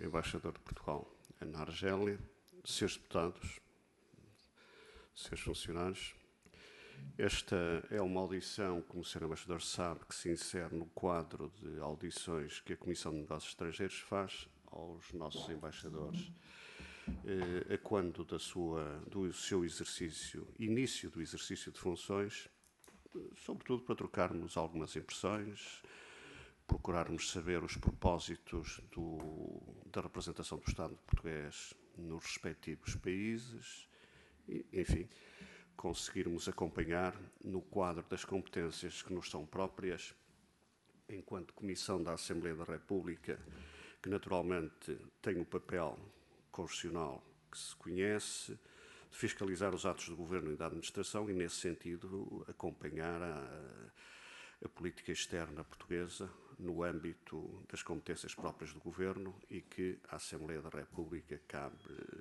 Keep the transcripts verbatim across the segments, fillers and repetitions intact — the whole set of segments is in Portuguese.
embaixador de Portugal na Argélia, senhores deputados, senhores funcionários, esta é uma audição, como o senhor Embaixador sabe, que se insere no quadro de audições que a Comissão de Negócios Estrangeiros faz aos nossos embaixadores, eh, a quando da sua, do seu exercício, início do exercício de funções, sobretudo para trocarmos algumas impressões, procurarmos saber os propósitos do, da representação do Estado português nos respectivos países, e, enfim, conseguirmos acompanhar no quadro das competências que nos são próprias, enquanto Comissão da Assembleia da República, que naturalmente tem o papel constitucional que se conhece, de fiscalizar os atos do Governo e da Administração e, nesse sentido, acompanhar a, a política externa portuguesa no âmbito das competências próprias do Governo e que à Assembleia da República cabe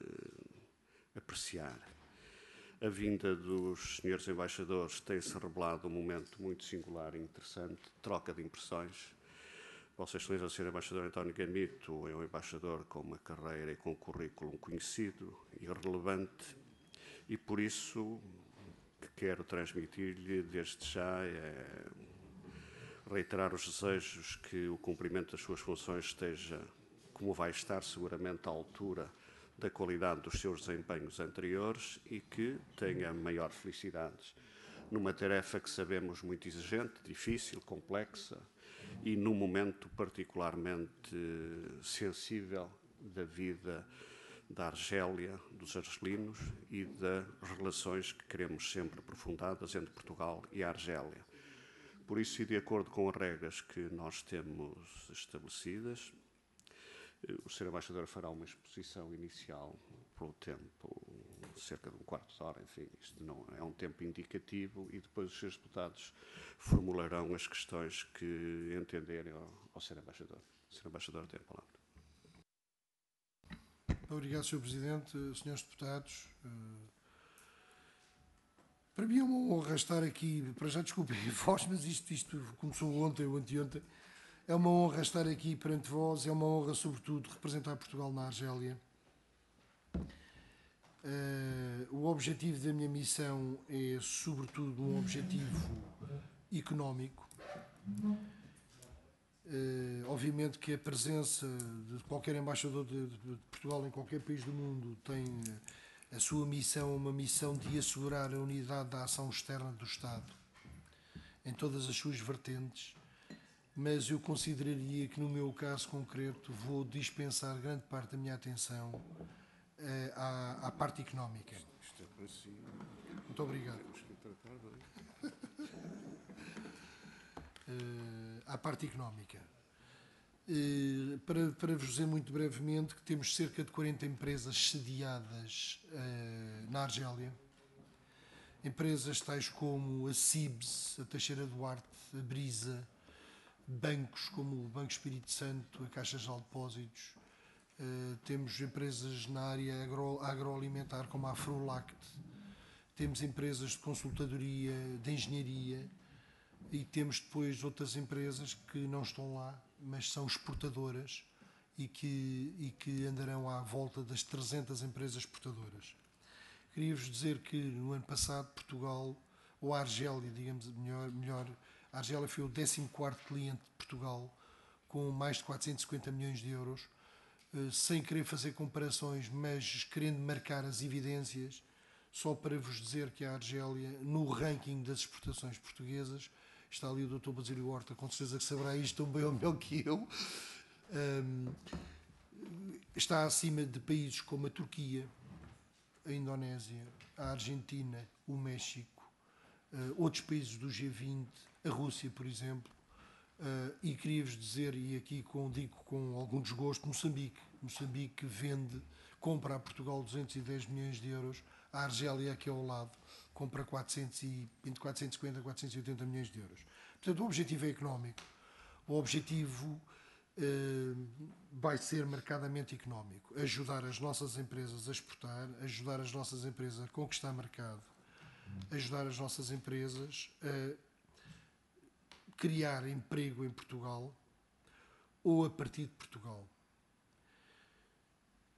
apreciar. A vinda dos senhores embaixadores tem-se revelado um momento muito singular e interessante, troca de impressões. Vossa Excelência, o senhor Embaixador António Gamito, é um embaixador com uma carreira e com um currículo conhecido e relevante, e por isso que quero transmitir-lhe desde já é reiterar os desejos que o cumprimento das suas funções esteja, como vai estar seguramente, à altura da qualidade dos seus desempenhos anteriores e que tenha maior felicidade numa tarefa que sabemos muito exigente, difícil, complexa e num momento particularmente sensível da vida da Argélia, dos argelinos e das relações que queremos sempre aprofundadas entre Portugal e a Argélia. Por isso, e de acordo com as regras que nós temos estabelecidas, o senhor Embaixador fará uma exposição inicial pelo tempo, cerca de um quarto de hora, enfim, isto não é um tempo indicativo, e depois os senhores deputados formularão as questões que entenderem ao, ao senhor Embaixador. O senhor Embaixador tem a palavra. Obrigado, senhor Presidente, senhores deputados. Para mim é uma honra estar aqui, para já desculpem a voz, mas isto, isto começou ontem ou anteontem. É uma honra estar aqui perante vós, é uma honra, sobretudo, representar Portugal na Argélia. Uh, o objetivo da minha missão é, sobretudo, um objetivo económico. Uh, obviamente que a presença de qualquer embaixador de, de Portugal em qualquer país do mundo tem a sua missão, uma missão de assegurar a unidade da ação externa do Estado, em todas as suas vertentes. Mas eu consideraria que, no meu caso concreto, vou dispensar grande parte da minha atenção uh, à, à parte económica. Isto é para si. Muito obrigado. Temos que tratar bem. uh, à parte económica. Uh, para, para vos dizer muito brevemente que temos cerca de quarenta empresas sediadas uh, na Argélia. Empresas tais como a Cibes, a Teixeira Duarte, a Brisa, bancos como o Banco Espírito Santo, a Caixa de Depósitos, uh, temos empresas na área agro, agroalimentar como a Afrolact, temos empresas de consultadoria, de engenharia e temos depois outras empresas que não estão lá, mas são exportadoras e que, e que andarão à volta das trezentas empresas exportadoras. Queria-vos dizer que no ano passado Portugal, ou a Argélia, digamos melhor, melhor a Argélia foi o décimo quarto cliente de Portugal, com mais de quatrocentos e cinquenta milhões de euros, sem querer fazer comparações, mas querendo marcar as evidências, só para vos dizer que a Argélia, no ranking das exportações portuguesas, está ali o doutor Basílio Horta, com certeza que saberá isto tão bem ou melhor que eu, um, está acima de países como a Turquia, a Indonésia, a Argentina, o México, uh, outros países do G vinte, a Rússia, por exemplo, uh, e queria-vos dizer, e aqui com, digo com algum desgosto, Moçambique. Moçambique vende, compra a Portugal duzentos e dez milhões de euros, a Argélia, aqui ao lado, compra quatrocentos e, entre quatrocentos e cinquenta e quatrocentos e oitenta milhões de euros. Portanto, o objetivo é económico. O objetivo uh, vai ser marcadamente económico. Ajudar as nossas empresas a exportar, ajudar as nossas empresas a conquistar mercado, ajudar as nossas empresas a criar emprego em Portugal ou a partir de Portugal.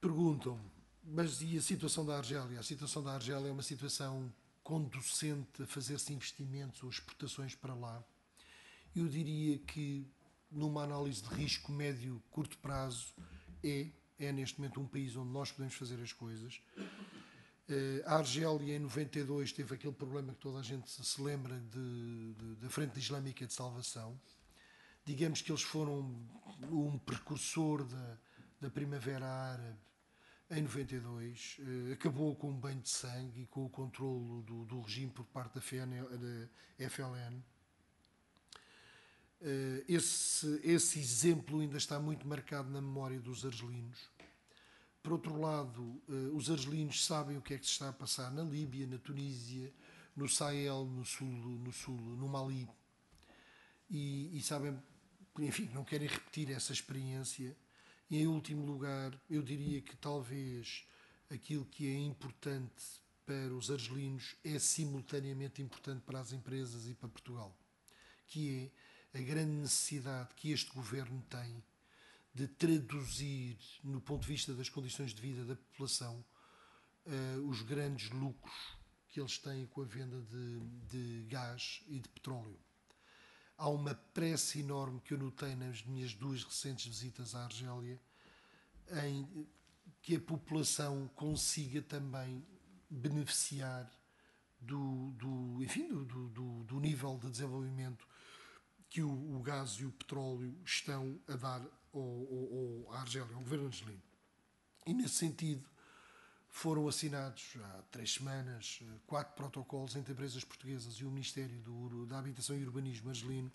perguntam-me, mas e a situação da Argélia? A situação da Argélia é uma situação conducente a fazer-se investimentos ou exportações para lá. Eu diria que, numa análise de risco médio, curto prazo, é, é neste momento um país onde nós podemos fazer as coisas. A Argélia, em noventa e dois, teve aquele problema que toda a gente se lembra de, de, da Frente Islâmica de Salvação. Digamos que eles foram um precursor da, da Primavera Árabe em noventa e dois. Acabou com um banho de sangue e com o controlo do, do regime por parte da F L N. Esse, esse exemplo ainda está muito marcado na memória dos argelinos. Por outro lado, os argelinos sabem o que é que se está a passar na Líbia, na Tunísia, no Sahel, no sul, no, sul, no Mali. E, e sabem, enfim, não querem repetir essa experiência. E, em último lugar, eu diria que talvez aquilo que é importante para os argelinos é simultaneamente importante para as empresas e para Portugal, que é a grande necessidade que este governo tem de traduzir, no ponto de vista das condições de vida da população, uh, os grandes lucros que eles têm com a venda de, de gás e de petróleo. Há uma pressa enorme que eu notei nas minhas duas recentes visitas à Argélia, em que a população consiga também beneficiar do, do, enfim, do, do, do nível de desenvolvimento que o, o gás e o petróleo estão a dar ao, ao, à Argélia, ao governo argelino. E, nesse sentido, foram assinados há três semanas quatro protocolos entre empresas portuguesas e o Ministério do, da Habitação e Urbanismo argelino,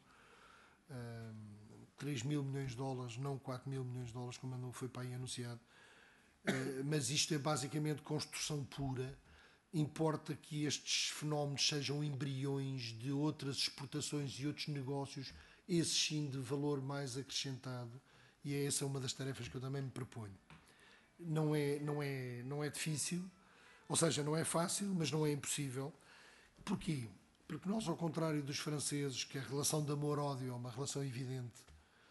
um, três mil milhões de dólares, não quatro mil milhões de dólares, como não foi para aí anunciado. Uh, mas isto é basicamente construção pura. Importa que estes fenómenos sejam embriões de outras exportações e outros negócios, esses sim de valor mais acrescentado, e é essa uma das tarefas que eu também me proponho. Não é, não é, não é difícil, ou seja, não é fácil, mas não é impossível. Porquê? Porque nós, ao contrário dos franceses, que a relação de amor-ódio é uma relação evidente,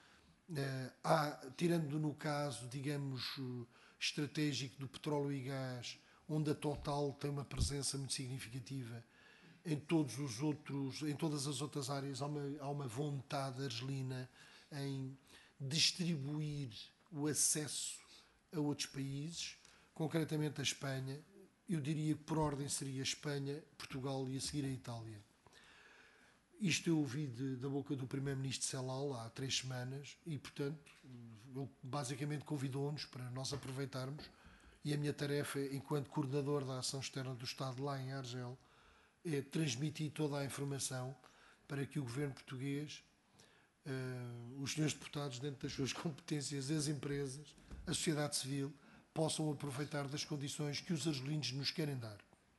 há, tirando no caso, digamos, estratégico do petróleo e gás, onde a Total tem uma presença muito significativa, em todos os outros, em todas as outras áreas há uma, há uma vontade argelina em distribuir o acesso a outros países, concretamente a Espanha. Eu diria que por ordem seria a Espanha, Portugal e a seguir a Itália. Isto eu ouvi de, da boca do primeiro-ministro Celal há três semanas e, portanto, ele basicamente convidou-nos para nós aproveitarmos. E a minha tarefa, enquanto coordenador da ação externa do Estado lá em Argel, é transmitir toda a informação para que o governo português, uh, os senhores deputados, dentro das suas competências, as empresas, a sociedade civil, possam aproveitar das condições que os argelinos nos querem dar.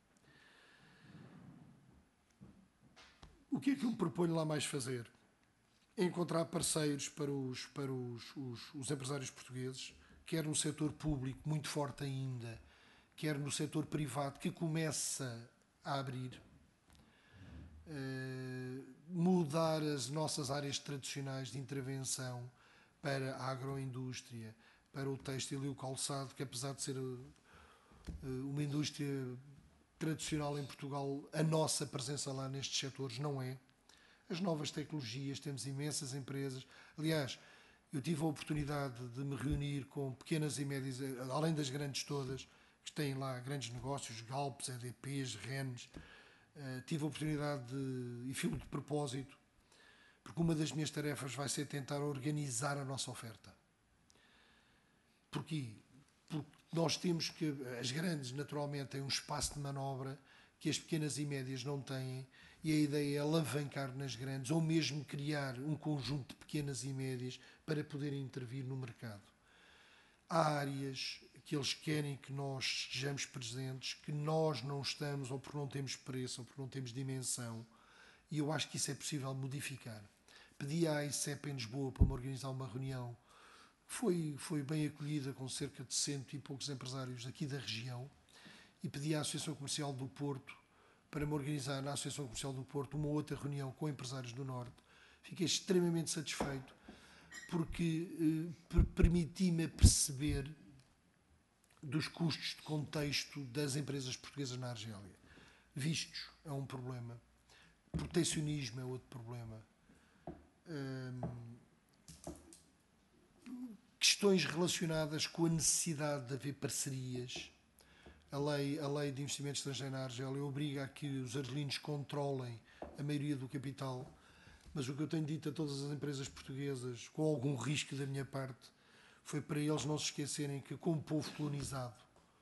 O que é que eu me proponho lá mais fazer? Encontrar parceiros para os, para os, os, os empresários portugueses, quer no setor público, muito forte ainda, quer no setor privado, que começa a abrir, uh, mudar as nossas áreas tradicionais de intervenção para a agroindústria, para o têxtil e o calçado, que apesar de ser uh, uma indústria tradicional em Portugal, a nossa presença lá nestes setores não é. As novas tecnologias, temos imensas empresas. Aliás, eu tive a oportunidade de me reunir com pequenas e médias, além das grandes todas, que têm lá grandes negócios, Galpes, E D Ps, Rennes. Uh, tive a oportunidade de, e filo de propósito, porque uma das minhas tarefas vai ser tentar organizar a nossa oferta. Porquê? Porque nós temos que, as grandes naturalmente têm um espaço de manobra que as pequenas e médias não têm, e a ideia é alavancar nas grandes, ou mesmo criar um conjunto de pequenas e médias para poderem intervir no mercado. Há áreas que eles querem que nós estejamos presentes, que nós não estamos, ou porque não temos preço, ou porque não temos dimensão, e eu acho que isso é possível modificar. Pedi à A I C E P em Lisboa para me organizar uma reunião, foi, foi bem acolhida com cerca de cento e poucos empresários aqui da região, e pedi à Associação Comercial do Porto para me organizar na Associação Comercial do Porto uma outra reunião com empresários do Norte. Fiquei extremamente satisfeito porque eh, permiti-me perceber dos custos de contexto das empresas portuguesas na Argélia. Vistos é um problema, proteccionismo é outro problema, hum, questões relacionadas com a necessidade de haver parcerias. A lei, a lei de investimento estrangeiro na Argélia obriga a que os argelinos controlem a maioria do capital, mas o que eu tenho dito a todas as empresas portuguesas, com algum risco da minha parte, foi para eles não se esquecerem que, como povo colonizado,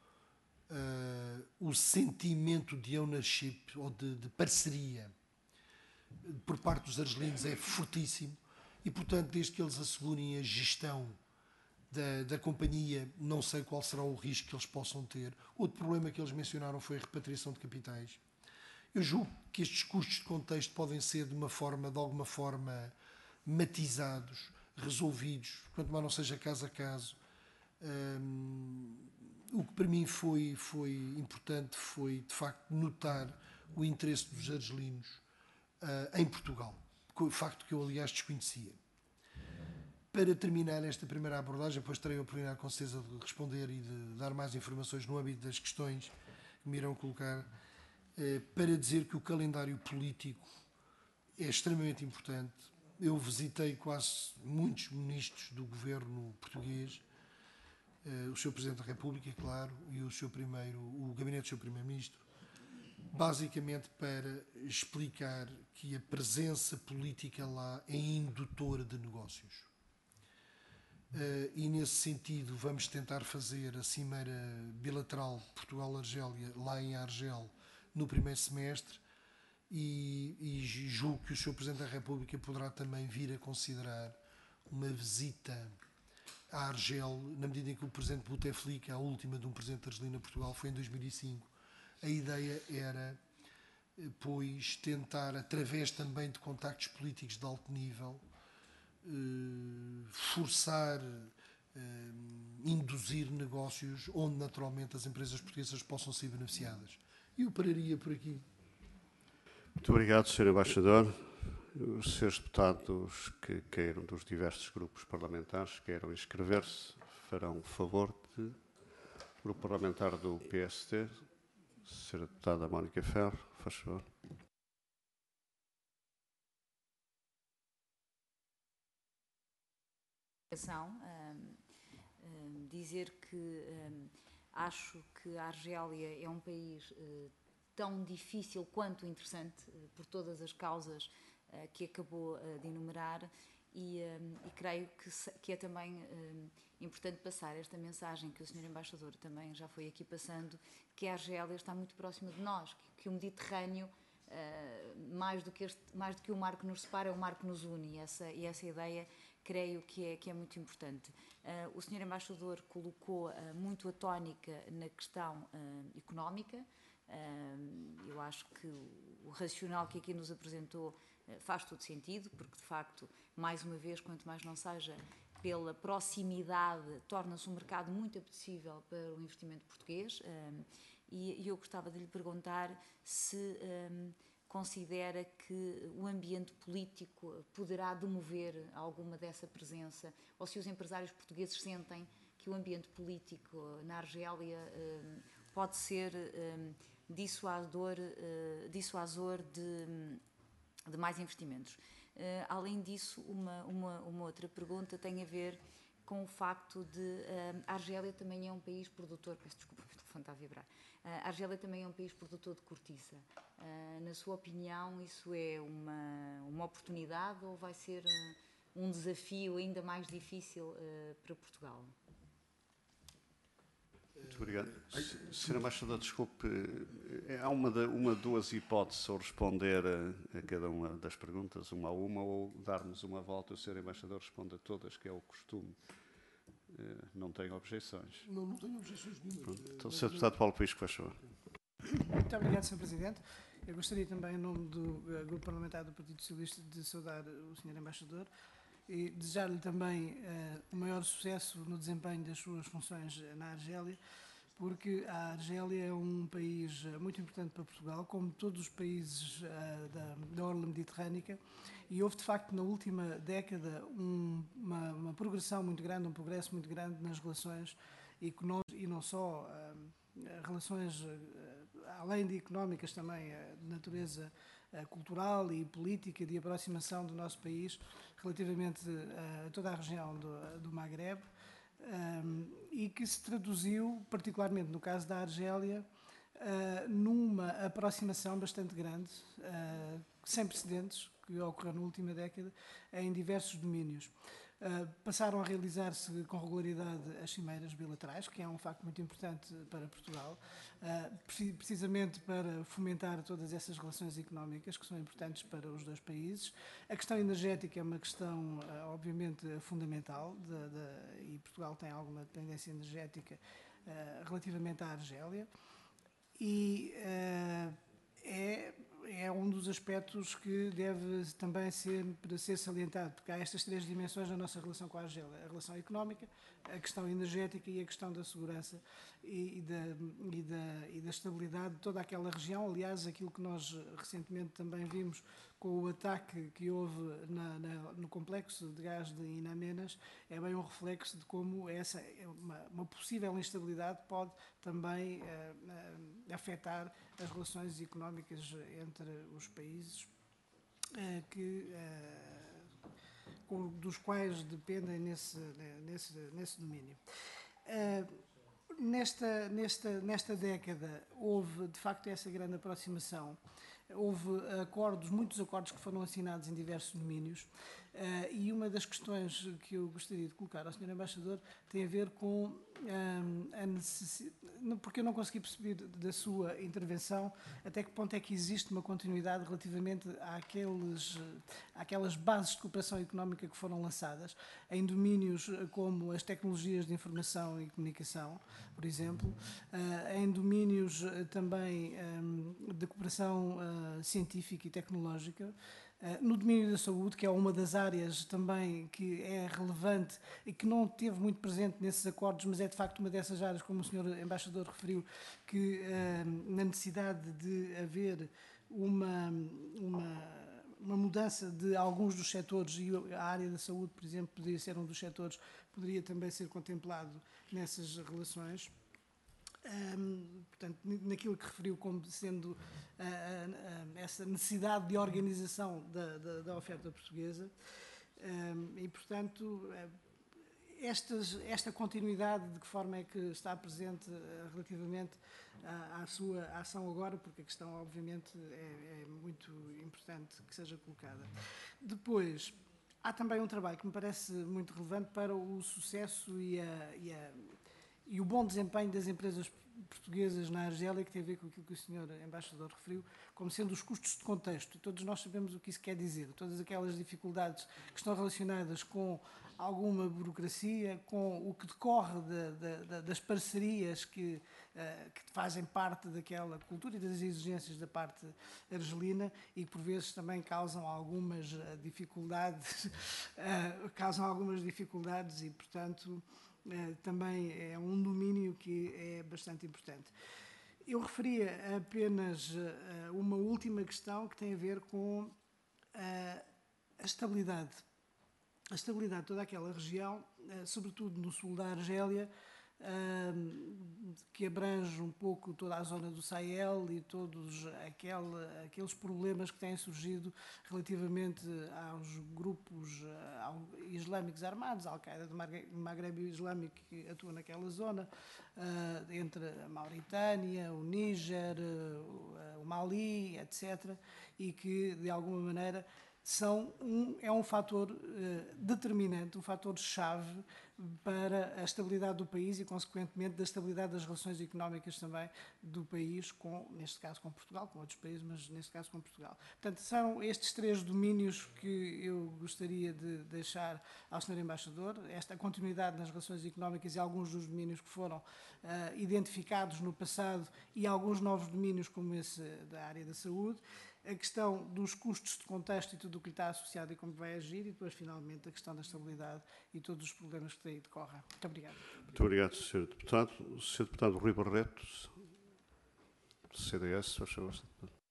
uh, o sentimento de ownership ou de, de parceria por parte dos argelinos é fortíssimo e, portanto, desde que eles assegurem a gestão Da, da companhia, não sei qual será o risco que eles possam ter. Outro problema que eles mencionaram foi a repatriação de capitais. Eu julgo que estes custos de contexto podem ser de uma forma, de alguma forma, matizados, resolvidos, quanto mais não seja caso a caso. Um, o que para mim foi, foi importante foi, de facto, notar o interesse dos argelinos uh, em Portugal, o facto que eu, aliás, desconhecia. Para terminar esta primeira abordagem, depois terei a oportunidade, com certeza, de responder e de dar mais informações no âmbito das questões que me irão colocar, eh, para dizer que o calendário político é extremamente importante. Eu visitei quase muitos ministros do governo português, eh, o senhor Presidente da República, claro, e o seu primeiro, o gabinete do seu Primeiro-Ministro, basicamente para explicar que a presença política lá é indutora de negócios. Uh, e nesse sentido vamos tentar fazer a cimeira bilateral Portugal-Argélia lá em Argel no primeiro semestre e, e julgo que o senhor Presidente da República poderá também vir a considerar uma visita a Argel, na medida em que o Presidente Bouteflika, a última de um Presidente argelino a Portugal, foi em dois mil e cinco. A ideia era, pois, tentar, através também de contactos políticos de alto nível, Uh, forçar, uh, induzir negócios onde naturalmente as empresas portuguesas possam ser beneficiadas. E eu pararia por aqui. Muito obrigado, senhor Embaixador. Os senhores deputados que queiram, dos diversos grupos parlamentares, queiram inscrever-se, farão o favor de... O Grupo Parlamentar do P S T, senhora Deputada Mónica Ferro, faz favor. Um, um, dizer que um, acho que a Argélia é um país uh, tão difícil quanto interessante uh, por todas as causas uh, que acabou uh, de enumerar e, um, e creio que, se, que é também um, importante passar esta mensagem que o senhor Embaixador também já foi aqui passando, que a Argélia está muito próxima de nós, que, que o Mediterrâneo, uh, mais, do que este, mais do que o mar que nos separa, é o mar que nos une, e essa, e essa ideia creio que é, que é muito importante. Uh, o senhor Embaixador colocou uh, muito a tónica na questão uh, económica. Uh, eu acho que o, o racional que aqui nos apresentou uh, faz todo sentido, porque de facto, mais uma vez, quanto mais não seja pela proximidade, torna-se um mercado muito apetecível para o investimento português. Uh, e, e eu gostava de lhe perguntar se... Um, considera que o ambiente político poderá demover alguma dessa presença, ou se os empresários portugueses sentem que o ambiente político na Argélia um, pode ser um, dissuasor, uh, dissuasor de, de mais investimentos. Uh, além disso, uma, uma, uma outra pergunta tem a ver com o facto de uh, a Argélia também é um país produtor, peço desculpa, o telefone está a vibrar, uh, a Argélia também é um país produtor de cortiça. Uh, na sua opinião, isso é uma, uma oportunidade ou vai ser uh, um desafio ainda mais difícil uh, para Portugal? Muito obrigado. senhor Embaixador, desculpe, há uma, de, uma duas hipóteses ao responder a, a cada uma das perguntas, uma a uma, ou darmos uma volta, o senhor Embaixador responde a todas, que é o costume. Não tenho objeções. Não, não tenho objeções nenhumas. Então, senhor Deputado Paulo Pisco, faz favor. Muito obrigado, senhor Presidente. Eu gostaria também, em nome do uh, Grupo Parlamentar do Partido Socialista, de saudar o senhor Embaixador e desejar-lhe também uh, o maior sucesso no desempenho das suas funções na Argélia, porque a Argélia é um país uh, muito importante para Portugal, como todos os países uh, da, da orla mediterrânica, e houve, de facto, na última década um, uma, uma progressão muito grande, um progresso muito grande nas relações e não só relações, além de económicas, também de natureza cultural e política, de aproximação do nosso país relativamente a toda a região do, do Magreb, e que se traduziu, particularmente no caso da Argélia, numa aproximação bastante grande, sem precedentes, que ocorreu na última década, em diversos domínios. Uh, passaram a realizar-se com regularidade as cimeiras bilaterais, que é um facto muito importante para Portugal, uh, pre precisamente para fomentar todas essas relações económicas que são importantes para os dois países. A questão energética é uma questão, uh, obviamente, fundamental, de, de, e Portugal tem alguma dependência energética uh, relativamente à Argélia, e uh, é... é um dos aspectos que deve também ser, para ser salientado, porque há estas três dimensões na nossa relação com a Argélia: a relação económica, a questão energética e a questão da segurança e, e, da, e, da, e da estabilidade de toda aquela região. Aliás, aquilo que nós recentemente também vimos com o ataque que houve na, na, no complexo de gás de In Amenas é bem um reflexo de como essa uma, uma possível instabilidade pode também uh, uh, afetar as relações económicas entre os países uh, que, uh, com, dos quais dependem nesse, nesse, nesse domínio. Uh, nesta, nesta, nesta década houve, de facto, essa grande aproximação. Houve acordos, muitos acordos que foram assinados em diversos domínios, uh, e uma das questões que eu gostaria de colocar ao senhor Embaixador tem a ver com um, a necessidade, porque eu não consegui perceber da sua intervenção até que ponto é que existe uma continuidade relativamente àqueles, àquelas bases de cooperação económica que foram lançadas em domínios como as tecnologias de informação e comunicação, por exemplo, uh, em domínios uh, também um, de cooperação uh, científica e tecnológica, no domínio da saúde, que é uma das áreas também que é relevante e que não teve muito presente nesses acordos, mas é de facto uma dessas áreas, como o senhor Embaixador referiu, que na necessidade de haver uma, uma, uma mudança de alguns dos setores, e a área da saúde, por exemplo, poderia ser um dos setores, poderia também ser contemplado nessas relações. Um, portanto, naquilo que referiu como sendo uh, uh, uh, essa necessidade de organização da, da, da oferta portuguesa, um, e portanto uh, estas, esta continuidade, de que forma é que está presente uh, relativamente à, à sua ação agora, porque a questão obviamente é, é muito importante que seja colocada. Depois, há também um trabalho que me parece muito relevante para o sucesso e a, e a e o bom desempenho das empresas portuguesas na Argélia, que tem a ver com aquilo que o senhor Embaixador referiu, como sendo os custos de contexto. E todos nós sabemos o que isso quer dizer. Todas aquelas dificuldades que estão relacionadas com alguma burocracia, com o que decorre de, de, das parcerias que, uh, que fazem parte daquela cultura e das exigências da parte argelina, e que por vezes também causam algumas uh, dificuldades, uh, causam algumas dificuldades e, portanto, Uh, também é um domínio que é bastante importante. Eu referia apenas uh, uma última questão que tem a ver com uh, a estabilidade. A estabilidade de toda aquela região, uh, sobretudo no sul da Argélia, uh, que abrange um pouco toda a zona do Sahel e todos aquele, aqueles problemas que têm surgido relativamente aos grupos uh, islâmicos armados, a Al-Qaeda do Magreb Islâmico, que atua naquela zona, uh, entre a Mauritânia, o Níger, uh, o Mali, etcétera, e que, de alguma maneira, são um, é um fator uh, determinante, um fator-chave para a estabilidade do país e, consequentemente, da estabilidade das relações económicas também do país, com, neste caso com Portugal, com outros países, mas neste caso com Portugal. Portanto, são estes três domínios que eu gostaria de deixar ao senhor Embaixador, esta continuidade nas relações económicas e alguns dos domínios que foram uh, identificados no passado e alguns novos domínios como esse da área da saúde, a questão dos custos de contexto e tudo o que lhe está associado e como vai agir, e depois, finalmente, a questão da estabilidade e todos os problemas que daí decorrem. Muito obrigado. Muito obrigado, senhor Deputado. O senhor Deputado Rui Barreto, C D S, faz favor.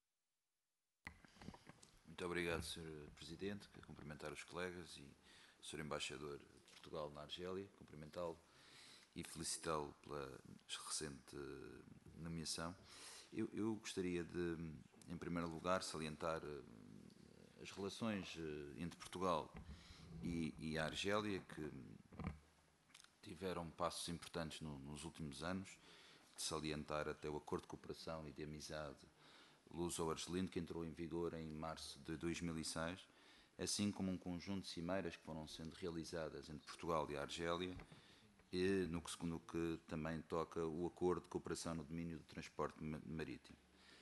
Muito obrigado, senhor Presidente. Quero cumprimentar os colegas e o senhor Embaixador de Portugal na Argélia, cumprimentá-lo e felicitá-lo pela recente nomeação. Eu, eu gostaria de, em primeiro lugar, salientar as relações entre Portugal e, e a Argélia, que tiveram passos importantes no, nos últimos anos, de salientar até o Acordo de Cooperação e de Amizade Luso-Argelino, que entrou em vigor em março de dois mil e seis, assim como um conjunto de cimeiras que foram sendo realizadas entre Portugal e a Argélia, e no que, no que também toca o Acordo de Cooperação no domínio do transporte marítimo.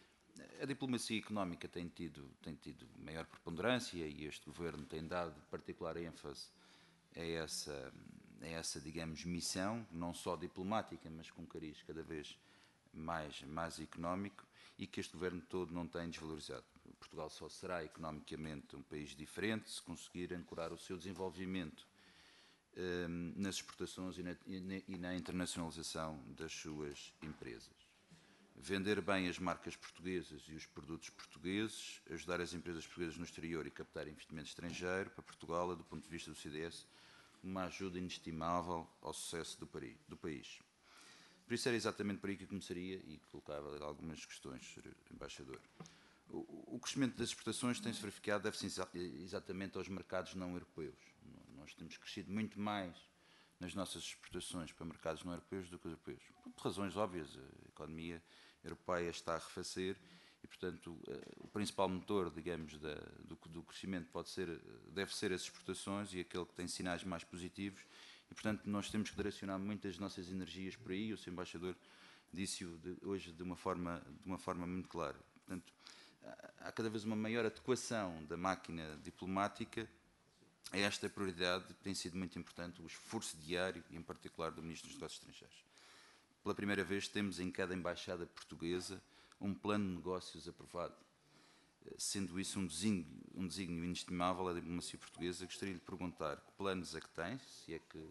A diplomacia económica tem tido, tem tido maior preponderância e este Governo tem dado particular ênfase a essa, a essa, digamos, missão, não só diplomática, mas com cariz cada vez mais, mais económico, e que este Governo todo não tem desvalorizado. Portugal só será economicamente um país diferente se conseguir ancorar o seu desenvolvimento eh, nas exportações e na, e na internacionalização das suas empresas. Vender bem as marcas portuguesas e os produtos portugueses, ajudar as empresas portuguesas no exterior e captar investimento estrangeiro para Portugal é, do ponto de vista do C D S, uma ajuda inestimável ao sucesso do país. Por isso era exatamente por aí que eu começaria e colocava algumas questões, senhor Embaixador. O, o crescimento das exportações tem-se verificado, deve-se exatamente aos mercados não europeus. Nós temos crescido muito mais nas nossas exportações para mercados não europeus do que europeus. Por razões óbvias, a economia europeia está a arrefecer e, portanto, o principal motor, digamos, da, do, do crescimento pode ser, deve ser as exportações e aquele que tem sinais mais positivos. E, portanto, nós temos que direcionar muitas nossas energias por aí. O senhor Embaixador disse-o de, hoje de uma, forma, de uma forma muito clara. Portanto, há cada vez uma maior adequação da máquina diplomática a esta prioridade. Tem sido muito importante o esforço diário, e em particular do Ministro dos Negócios Estrangeiros. Pela primeira vez temos em cada embaixada portuguesa um plano de negócios aprovado. Sendo isso um desígnio, um desígnio inestimável à diplomacia portuguesa, gostaria de perguntar que planos é que tem, se é que,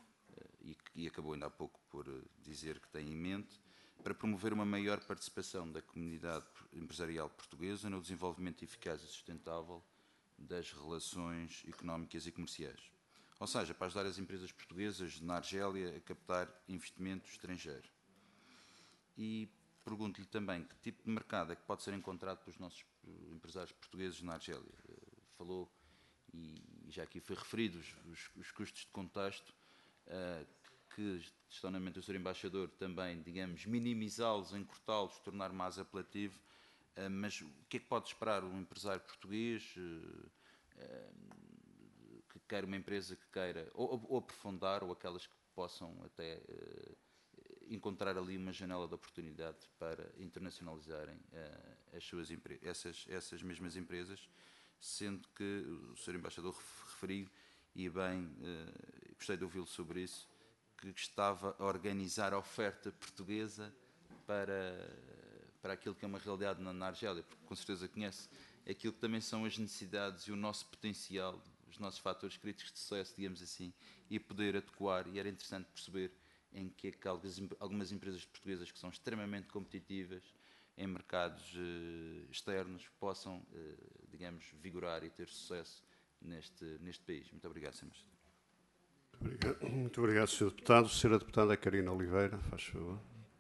e, e acabou ainda há pouco por dizer que tem em mente, para promover uma maior participação da comunidade empresarial portuguesa no desenvolvimento eficaz e sustentável das relações económicas e comerciais. Ou seja, para ajudar as empresas portuguesas na Argélia a captar investimento estrangeiro. E pergunto-lhe também que tipo de mercado é que pode ser encontrado pelos nossos empresários portugueses na Argélia. Falou, e já aqui foi referido, os, os custos de contexto, uh, que estão na mente do senhor Embaixador também, digamos, minimizá-los, encurtá-los, tornar mais apelativo, uh, mas o que é que pode esperar um empresário português uh, uh, que queira uma empresa que queira ou, ou aprofundar, ou aquelas que possam até uh, encontrar ali uma janela de oportunidade para internacionalizarem uh, as suas essas, essas mesmas empresas, sendo que o senhor Embaixador referiu, e bem, uh, gostei de ouvi-lo sobre isso, que estava a organizar a oferta portuguesa para, para aquilo que é uma realidade na, na Argélia, porque com certeza conhece aquilo que também são as necessidades e o nosso potencial, os nossos fatores críticos de sucesso, digamos assim, e poder adequar, e era interessante perceber em que é que algumas empresas portuguesas que são extremamente competitivas em mercados uh, externos possam, uh, digamos, vigorar e ter sucesso neste, neste país. Muito obrigado, senhor Embaixador. Muito obrigado, muito obrigado, senhor Deputado. Senhora Deputada Karina Oliveira, faz favor.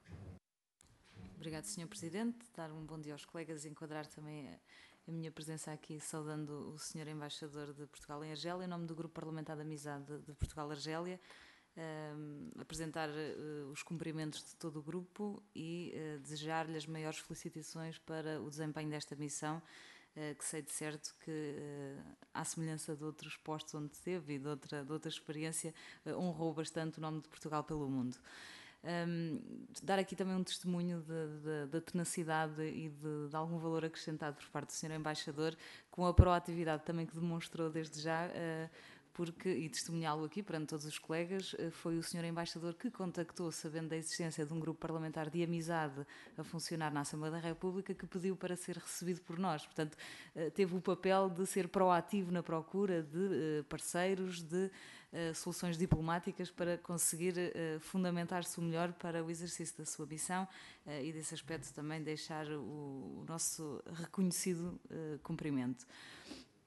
Obrigado, senhor Presidente. Dar um bom dia aos colegas e enquadrar também a, a minha presença aqui, saudando o senhor Embaixador de Portugal em Argélia, em nome do Grupo Parlamentar de Amizade de Portugal-Argélia. Uh, apresentar uh, os cumprimentos de todo o grupo e uh, desejar-lhe as maiores felicitações para o desempenho desta missão, uh, que sei de certo que, uh, à semelhança de outros postos onde teve e de outra, de outra experiência, uh, honrou bastante o nome de Portugal pelo mundo. Um, dar aqui também um testemunho da tenacidade e de, de algum valor acrescentado por parte do senhor Embaixador, com a proatividade também que demonstrou desde já, uh, porque, e testemunhá-lo aqui perante todos os colegas, foi o senhor Embaixador que contactou, sabendo da existência de um grupo parlamentar de amizade a funcionar na Assembleia da República, que pediu para ser recebido por nós. Portanto, teve o papel de ser proativo na procura de parceiros, de soluções diplomáticas para conseguir fundamentar-se o melhor para o exercício da sua missão e, desse aspecto, também deixar o nosso reconhecido cumprimento.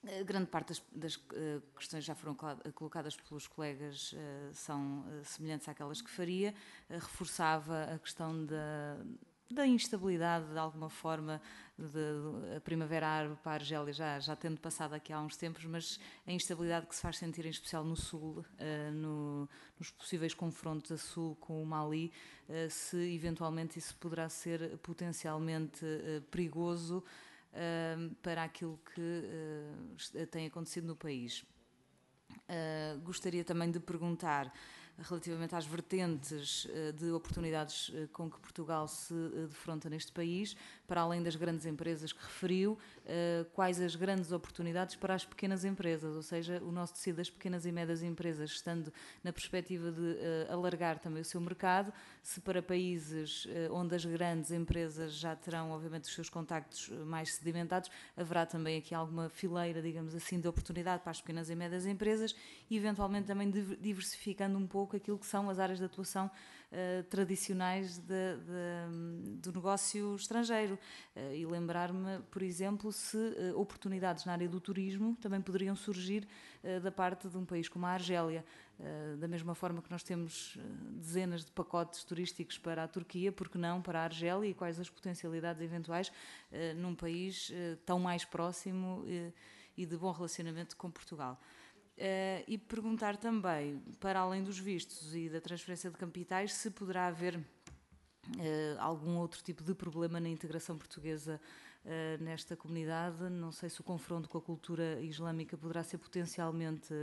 Grande parte das, das uh, questões já foram colocadas pelos colegas, uh, são uh, semelhantes àquelas que faria. Uh, reforçava a questão da, da instabilidade, de alguma forma, de, de, a Primavera Árabe para a Argélia, já, já tendo passado aqui há uns tempos, mas a instabilidade que se faz sentir, em especial no Sul, uh, no, nos possíveis confrontos a Sul com o Mali, uh, se eventualmente isso poderá ser potencialmente uh, perigoso Uh, para aquilo que uh, tem acontecido no país. Uh, gostaria também de perguntar, relativamente às vertentes uh, de oportunidades uh, com que Portugal se uh, defronta neste país, para além das grandes empresas que referiu, uh, quais as grandes oportunidades para as pequenas empresas, ou seja, o nosso tecido das pequenas e médias empresas, estando na perspectiva de uh, alargar também o seu mercado, se para países uh, onde as grandes empresas já terão, obviamente, os seus contactos mais sedimentados, haverá também aqui alguma fileira, digamos assim, de oportunidade para as pequenas e médias empresas, e eventualmente também diversificando um pouco aquilo que são as áreas de atuação uh, tradicionais de, de, do negócio estrangeiro. Uh, e lembrar-me, por exemplo, se uh, oportunidades na área do turismo também poderiam surgir uh, da parte de um país como a Argélia. Uh, da mesma forma que nós temos uh, dezenas de pacotes turísticos para a Turquia, por que não para a Argélia, e quais as potencialidades eventuais uh, num país uh, tão mais próximo uh, e de bom relacionamento com Portugal. Uh, e perguntar também, para além dos vistos e da transferência de capitais, se poderá haver uh, algum outro tipo de problema na integração portuguesa uh, nesta comunidade. Não sei se o confronto com a cultura islâmica poderá ser potencialmente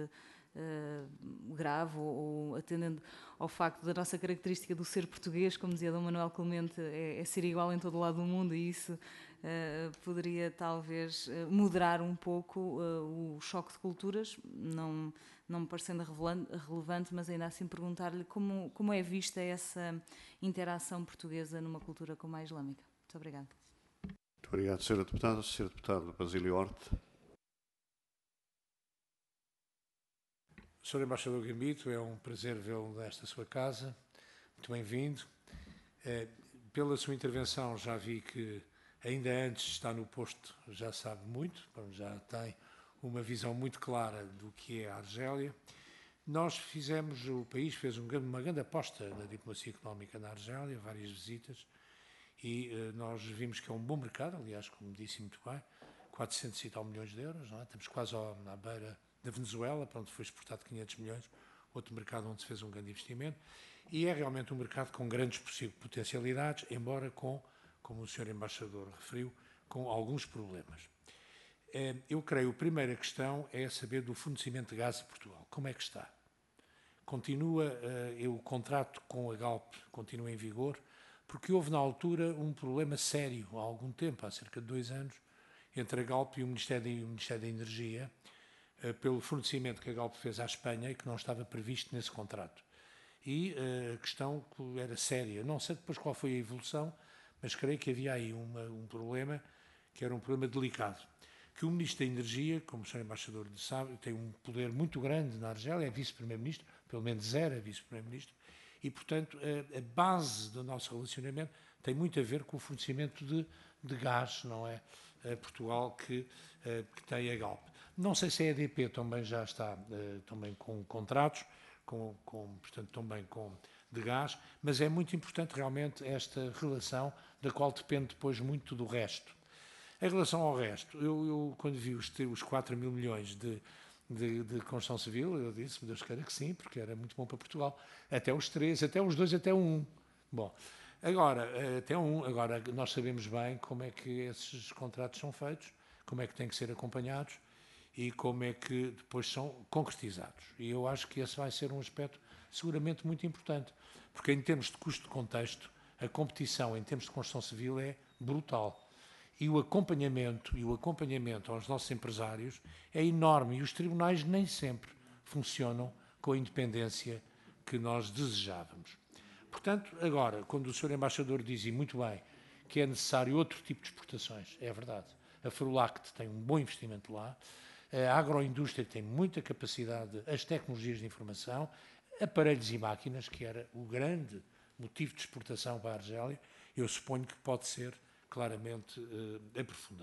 uh, grave, ou, ou atendendo ao facto da nossa característica do ser português, como dizia Dom Manuel Clemente, é, é ser igual em todo o lado do mundo, e isso Uh, poderia talvez uh, moderar um pouco uh, o choque de culturas, não, não me parecendo relevante, mas ainda assim perguntar-lhe como, como é vista essa interação portuguesa numa cultura como a islâmica. Muito obrigada. Muito obrigado, senhora Deputada. senhor Deputado Basílio Horta. senhor Embaixador Gambito, é um prazer vê-lo nesta sua casa. Muito bem-vindo. Uh, pela sua intervenção já vi que ainda antes de estar no posto já sabe muito, já tem uma visão muito clara do que é a Argélia. Nós fizemos, o país fez um, uma grande aposta na diplomacia económica na Argélia, várias visitas, e uh, nós vimos que é um bom mercado, aliás, como disse muito bem, quatrocentos e tal milhões de euros, não é? Estamos quase ao, à beira da Venezuela, para onde foi exportado quinhentos milhões, outro mercado onde se fez um grande investimento, e é realmente um mercado com grandes potencialidades, embora com, como o senhor Embaixador referiu, com alguns problemas. Eu creio, a primeira questão é saber do fornecimento de gás a Portugal. Como é que está? Continua, uh, o contrato com a Galp continua em vigor, porque houve na altura um problema sério, há algum tempo, há cerca de dois anos, entre a Galp e o Ministério, de, o Ministério da Energia, uh, pelo fornecimento que a Galp fez à Espanha e que não estava previsto nesse contrato. E uh, a questão era séria. Não sei depois qual foi a evolução, mas creio que havia aí uma, um problema que era um problema delicado. Que o Ministro da Energia, como o senhor Embaixador sabe, tem um poder muito grande na Argélia, é Vice-Primeiro-Ministro, pelo menos era Vice-Primeiro-Ministro, e, portanto, a, a base do nosso relacionamento tem muito a ver com o fornecimento de, de gás, não é? A Portugal que, que tem a Galp. Não sei se a E D P também já está também com contratos, com, com, portanto, também com de gás, mas é muito importante realmente esta relação, da qual depende depois muito do resto. Em relação ao resto, eu, eu quando vi os, os quatro mil milhões de, de, de construção civil, eu disse, Deus queira que sim, porque era muito bom para Portugal. Até os três, até os dois, até o um. Bom, agora, até um, agora nós sabemos bem como é que esses contratos são feitos, como é que têm que ser acompanhados e como é que depois são concretizados. E eu acho que esse vai ser um aspecto seguramente muito importante, porque em termos de custo de contexto, a competição em termos de construção civil é brutal. E o acompanhamento, e o acompanhamento aos nossos empresários é enorme, e os tribunais nem sempre funcionam com a independência que nós desejávamos. Portanto, agora, quando o senhor Embaixador diz, e muito bem, que é necessário outro tipo de exportações, é verdade. A Ferulact tem um bom investimento lá, a agroindústria tem muita capacidade, as tecnologias de informação, aparelhos e máquinas, que era o grande motivo de exportação para a Argélia, eu suponho que pode ser claramente uh, aprofundado.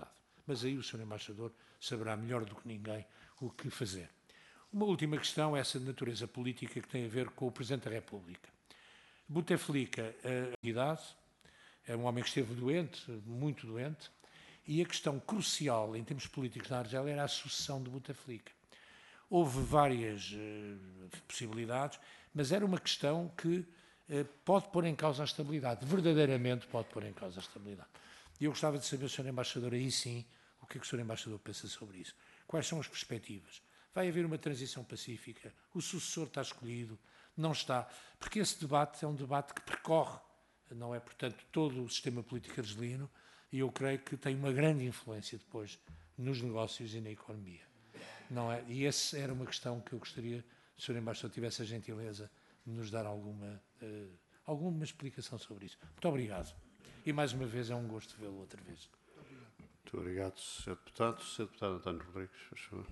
mas aí o senhor Embaixador saberá melhor do que ninguém o que fazer. Uma última questão, essa de natureza política, que tem a ver com o Presidente da República. Bouteflika, a idade, é um homem que esteve doente, muito doente, e a questão crucial em termos políticos na Argélia era a sucessão de Bouteflika. Houve várias uh, possibilidades, mas era uma questão que uh, pode pôr em causa a estabilidade, verdadeiramente pode pôr em causa a estabilidade. E eu gostava de saber, senhor Embaixador, aí sim, o que é que o senhor Embaixador pensa sobre isso? Quais são as perspectivas? Vai haver uma transição pacífica? O sucessor está escolhido? Não está? Porque esse debate é um debate que percorre, não é, portanto, todo o sistema político argelino, e eu creio que tem uma grande influência depois nos negócios e na economia. Não é? E essa era uma questão que eu gostaria, se o senhor Embaixador tivesse a gentileza de nos dar alguma, uh, alguma explicação sobre isso. Muito obrigado. E mais uma vez é um gosto vê-lo outra vez. Muito obrigado, senhor Deputado. senhor Deputado António Rodrigues, por favor.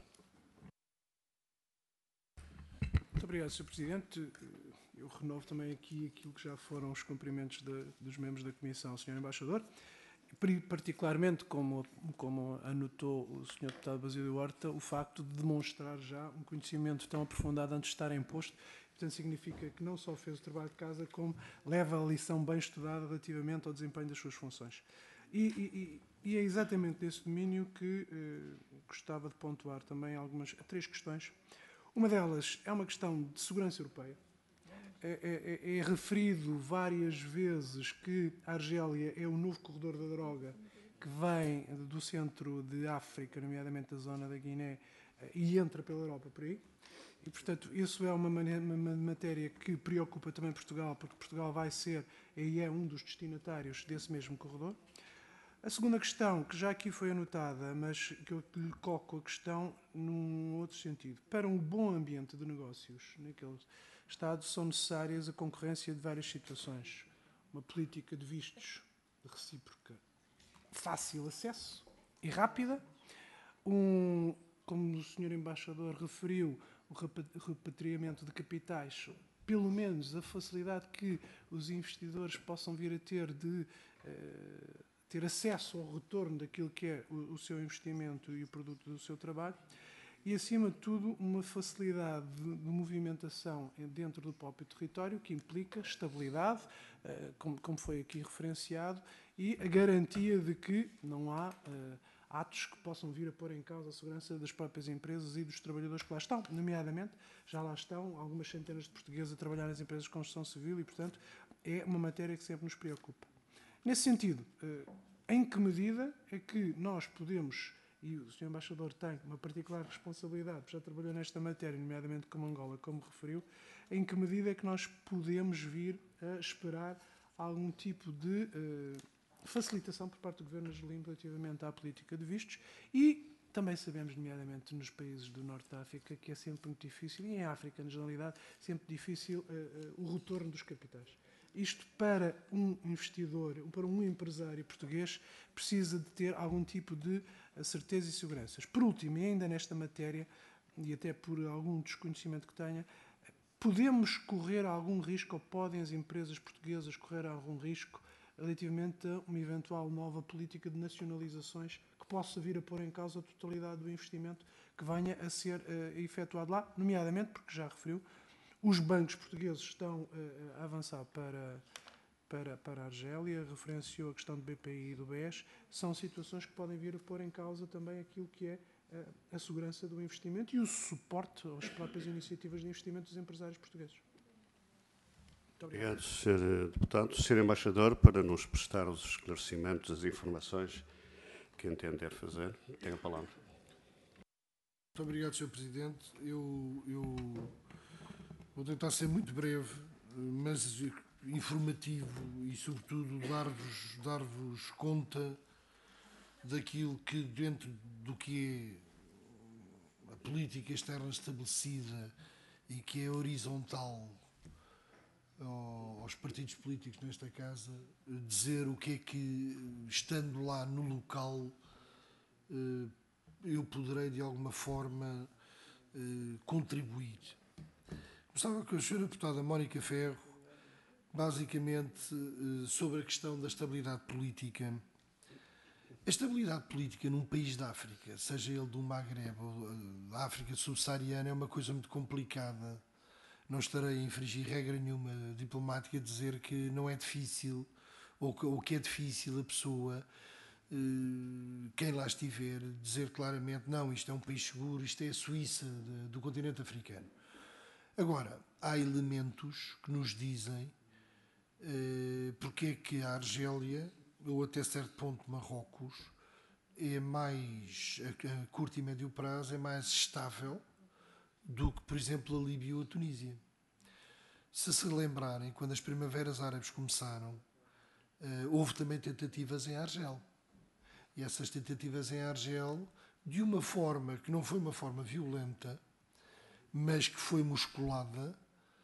Muito obrigado, senhor Presidente. Eu renovo também aqui aquilo que já foram os cumprimentos de, dos membros da Comissão, senhor Embaixador. Particularmente, como, como anotou o senhor Deputado Basílio Horta, o facto de demonstrar já um conhecimento tão aprofundado antes de estar em posto. Portanto, significa que não só fez o trabalho de casa, como leva a lição bem estudada relativamente ao desempenho das suas funções. E, e, e é exatamente nesse domínio que eh, gostava de pontuar também algumas, três questões. Uma delas é uma questão de segurança europeia. É, é, é referido várias vezes que a Argélia é o novo corredor da droga que vem do centro de África, nomeadamente da zona da Guiné, e entra pela Europa por aí. E, portanto, isso é uma, uma matéria que preocupa também Portugal, porque Portugal vai ser e é um dos destinatários desse mesmo corredor. A segunda questão, que já aqui foi anotada, mas que eu lhe coloco a questão num outro sentido. Para um bom ambiente de negócios naquele Estado são necessárias a concorrência de várias situações. Uma política de vistos de recíproca, fácil acesso e rápida. Um, como o senhor Embaixador referiu, o repatriamento de capitais, pelo menos a facilidade que os investidores possam vir a ter de eh, ter acesso ao retorno daquilo que é o, o seu investimento e o produto do seu trabalho. E, acima de tudo, uma facilidade de, de movimentação dentro do próprio território que implica estabilidade, uh, como, como foi aqui referenciado, e a garantia de que não há uh, atos que possam vir a pôr em causa a segurança das próprias empresas e dos trabalhadores que lá estão. Nomeadamente, já lá estão algumas centenas de portugueses a trabalhar nas empresas de construção civil e, portanto, é uma matéria que sempre nos preocupa. Nesse sentido, uh, em que medida é que nós podemos... E o senhor Embaixador tem uma particular responsabilidade, porque já trabalhou nesta matéria, nomeadamente com Angola, como referiu, em que medida é que nós podemos vir a esperar algum tipo de uh, facilitação por parte do Governo argelino relativamente à política de vistos e também sabemos, nomeadamente nos países do Norte da África, que é sempre muito difícil, e em África, na generalidade, sempre difícil uh, uh, o retorno dos capitais. Isto para um investidor, para um empresário português, precisa de ter algum tipo de certeza e seguranças. Por último, e ainda nesta matéria, e até por algum desconhecimento que tenha, podemos correr algum risco, ou podem as empresas portuguesas correr algum risco relativamente a uma eventual nova política de nacionalizações que possa vir a pôr em causa a totalidade do investimento que venha a ser uh, efetuado lá, nomeadamente, porque já referiu, os bancos portugueses estão uh, a avançar para, para, para a Argélia, referenciou a questão do B P I e do B E S, são situações que podem vir a pôr em causa também aquilo que é uh, a segurança do investimento e o suporte às próprias iniciativas de investimento dos empresários portugueses. Muito obrigado. Obrigado, senhor Deputado. senhor Embaixador, para nos prestar os esclarecimentos, as informações que entender fazer. Tem a palavra. Muito obrigado, senhor Presidente. Eu... eu... Vou tentar ser muito breve, mas informativo e, sobretudo, dar-vos dar-vos conta daquilo que, dentro do que é a política externa estabelecida e que é horizontal aos partidos políticos nesta casa, dizer o que é que, estando lá no local, eu poderei, de alguma forma, contribuir. Gostava que a senhora Deputada Mónica Ferro, basicamente sobre a questão da estabilidade política, A estabilidade política num país da África, seja ele do Magreb ou da África subsaariana, é uma coisa muito complicada. Não estarei a infringir regra nenhuma diplomática de dizer que não é difícil, ou que, ou que é difícil a pessoa, quem lá estiver, dizer claramente não, isto é um país seguro, isto é a Suíça de, do continente africano. Agora, há elementos que nos dizem porque é que a Argélia, ou até certo ponto Marrocos, é mais, a curto e médio prazo, é mais estável do que, por exemplo, a Líbia ou a Tunísia. Se se lembrarem, quando as primaveras árabes começaram, houve também tentativas em Argel. E essas tentativas em Argel, de uma forma que não foi uma forma violenta, mas que foi musculada,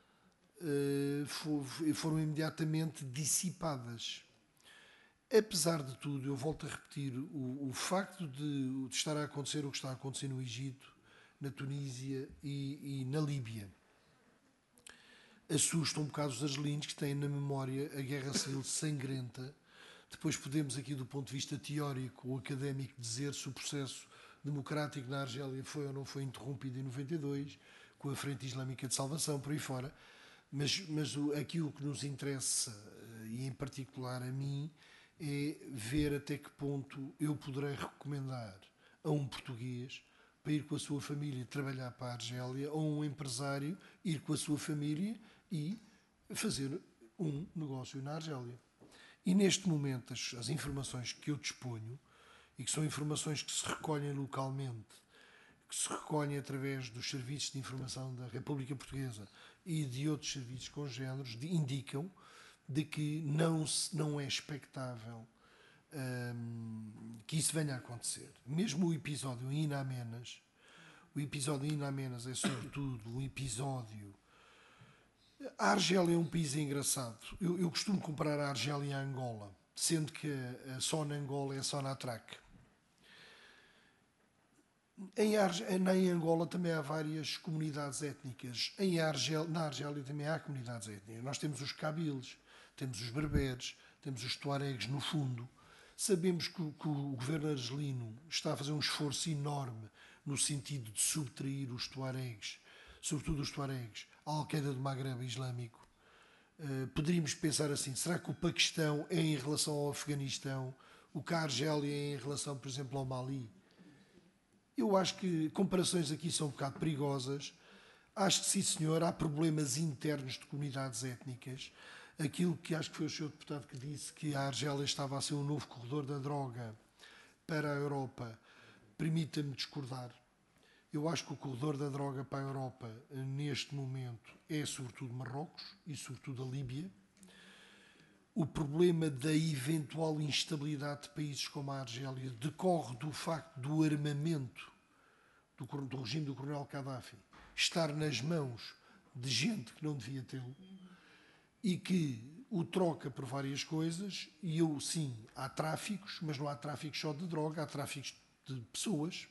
foram imediatamente dissipadas. Apesar de tudo, eu volto a repetir, o, o facto de, de estar a acontecer o que está a acontecer no Egito, na Tunísia e, e na Líbia, assusta um bocado os argelinos que têm na memória a guerra civil sangrenta. Depois podemos aqui, do ponto de vista teórico ou académico, dizer se o processo democrático na Argélia foi ou não foi interrompido em noventa e dois, com a Frente Islâmica de Salvação, por aí fora. Mas, mas aqui o que nos interessa, e em particular a mim, é ver até que ponto eu poderei recomendar a um português para ir com a sua família trabalhar para a Argélia, ou um empresário ir com a sua família e fazer um negócio na Argélia. E neste momento as, as informações que eu disponho, e que são informações que se recolhem localmente, que se recolhem através dos serviços de informação da República Portuguesa e de outros serviços congêneros, de, indicam de que não, se, não é expectável hum, que isso venha a acontecer. Mesmo o episódio em Inamenas, o episódio em Inamenas é sobretudo um episódio... A Argélia é um país engraçado. Eu, eu costumo comparar a Argélia à Angola, sendo que a, a só na Angola é só na Atraque. Em, Arge, em Angola também há várias comunidades étnicas. Em Argel, na Argélia também há comunidades étnicas. Nós temos os cabiles, temos os berberes, temos os tuaregs no fundo. Sabemos que, que o governo argelino está a fazer um esforço enorme no sentido de subtrair os tuaregs, sobretudo os tuaregs, à Al-Qaeda do Magreb Islâmico. Uh, poderíamos pensar assim, será que o Paquistão é em relação ao Afeganistão, o que a Argélia é em relação, por exemplo, ao Mali? Eu acho que comparações aqui são um bocado perigosas. Acho que, sim, senhor, há problemas internos de comunidades étnicas. Aquilo que acho que foi o senhor deputado que disse que a Argélia estava a ser um novo corredor da droga para a Europa, permita-me discordar. Eu acho que o corredor da droga para a Europa, neste momento, é sobretudo Marrocos e sobretudo a Líbia. O problema da eventual instabilidade de países como a Argélia decorre do facto do armamento do, do regime do coronel Gaddafi estar nas mãos de gente que não devia tê-lo e que o troca por várias coisas. E eu, sim, há tráficos, mas não há tráficos só de droga, há tráficos de pessoas,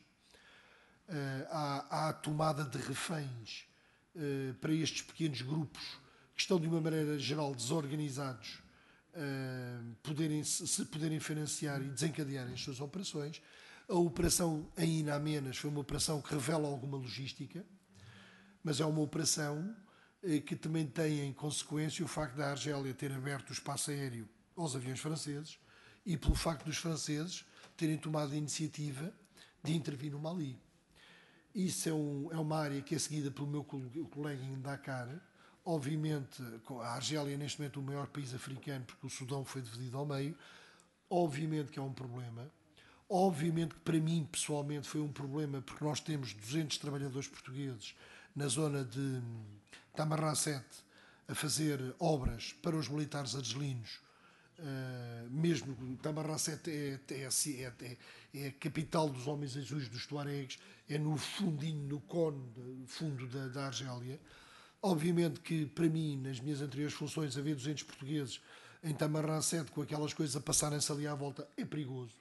há, há a tomada de reféns para estes pequenos grupos que estão, de uma maneira geral, desorganizados, Uh, poderem, se poderem financiar e desencadear as suas operações. A operação em Inamenas foi uma operação que revela alguma logística, mas é uma operação uh, que também tem em consequência o facto da Argélia ter aberto o espaço aéreo aos aviões franceses e pelo facto dos franceses terem tomado a iniciativa de intervir no Mali. Isso é, um, é uma área que é seguida pelo meu colega em Dakar. Obviamente, a Argélia é neste momento o maior país africano, porque o Sudão foi dividido ao meio. Obviamente que é um problema. Obviamente que para mim, pessoalmente, foi um problema, porque nós temos duzentos trabalhadores portugueses na zona de Tamarracet a fazer obras para os militares argelinos. Uh, mesmo Tamarracet é, é, é, é a capital dos homens azuis dos tuaregs, é no fundinho, no cone fundo da, da Argélia. Obviamente que, para mim, nas minhas anteriores funções, haver duzentos portugueses em Tamarracet com aquelas coisas a passarem-se ali à volta é perigoso.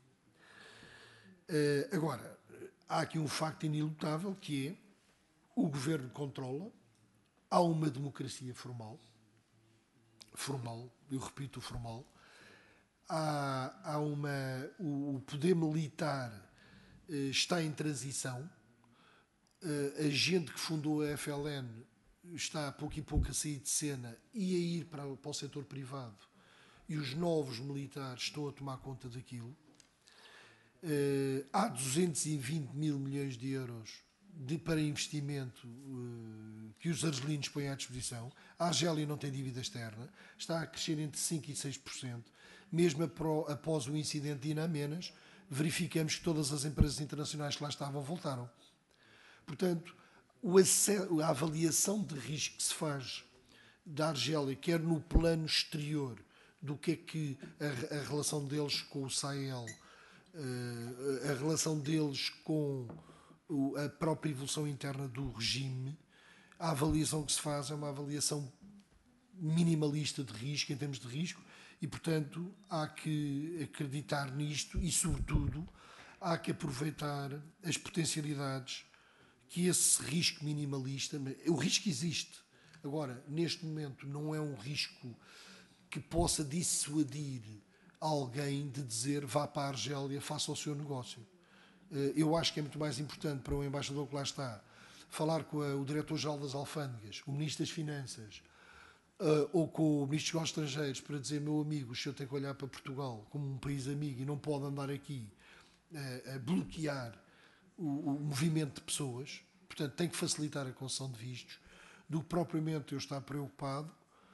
Uh, agora, há aqui um facto inelutável, que é o governo controla, há uma democracia formal, formal, eu repito, formal, há, há uma, o, o poder militar uh, está em transição. Uh, a gente que fundou a F L N está a pouco e pouco a sair de cena e a ir para, para o setor privado, e os novos militares estão a tomar conta daquilo. Uh, há duzentos e vinte mil milhões de euros de, para investimento uh, que os argelinos põem à disposição. A Argélia não tem dívida externa, está a crescer entre cinco por cento e seis por cento. Mesmo após o incidente de Inamenas, verificamos que todas as empresas internacionais que lá estavam voltaram. Portanto, o acesso, a avaliação de risco que se faz da Argélia, quer no plano exterior, do que é que a, a relação deles com o Sahel, a relação deles com a própria evolução interna do regime, a avaliação que se faz é uma avaliação minimalista de risco, em termos de risco, e, portanto, há que acreditar nisto e, sobretudo, há que aproveitar as potencialidades que esse risco minimalista... O risco existe. Agora, neste momento, não é um risco que possa dissuadir alguém de dizer vá para a Argélia, faça o seu negócio. Eu acho que é muito mais importante para o embaixador que lá está falar com a, o diretor-geral das alfândegas, o ministro das Finanças, uh, ou com o ministro dos Estrangeiros, para dizer, meu amigo, o senhor tem que olhar para Portugal como um país amigo e não pode andar aqui uh, a bloquear o, o movimento de pessoas. Portanto, tem que facilitar a concessão de vistos, do que propriamente eu estar preocupado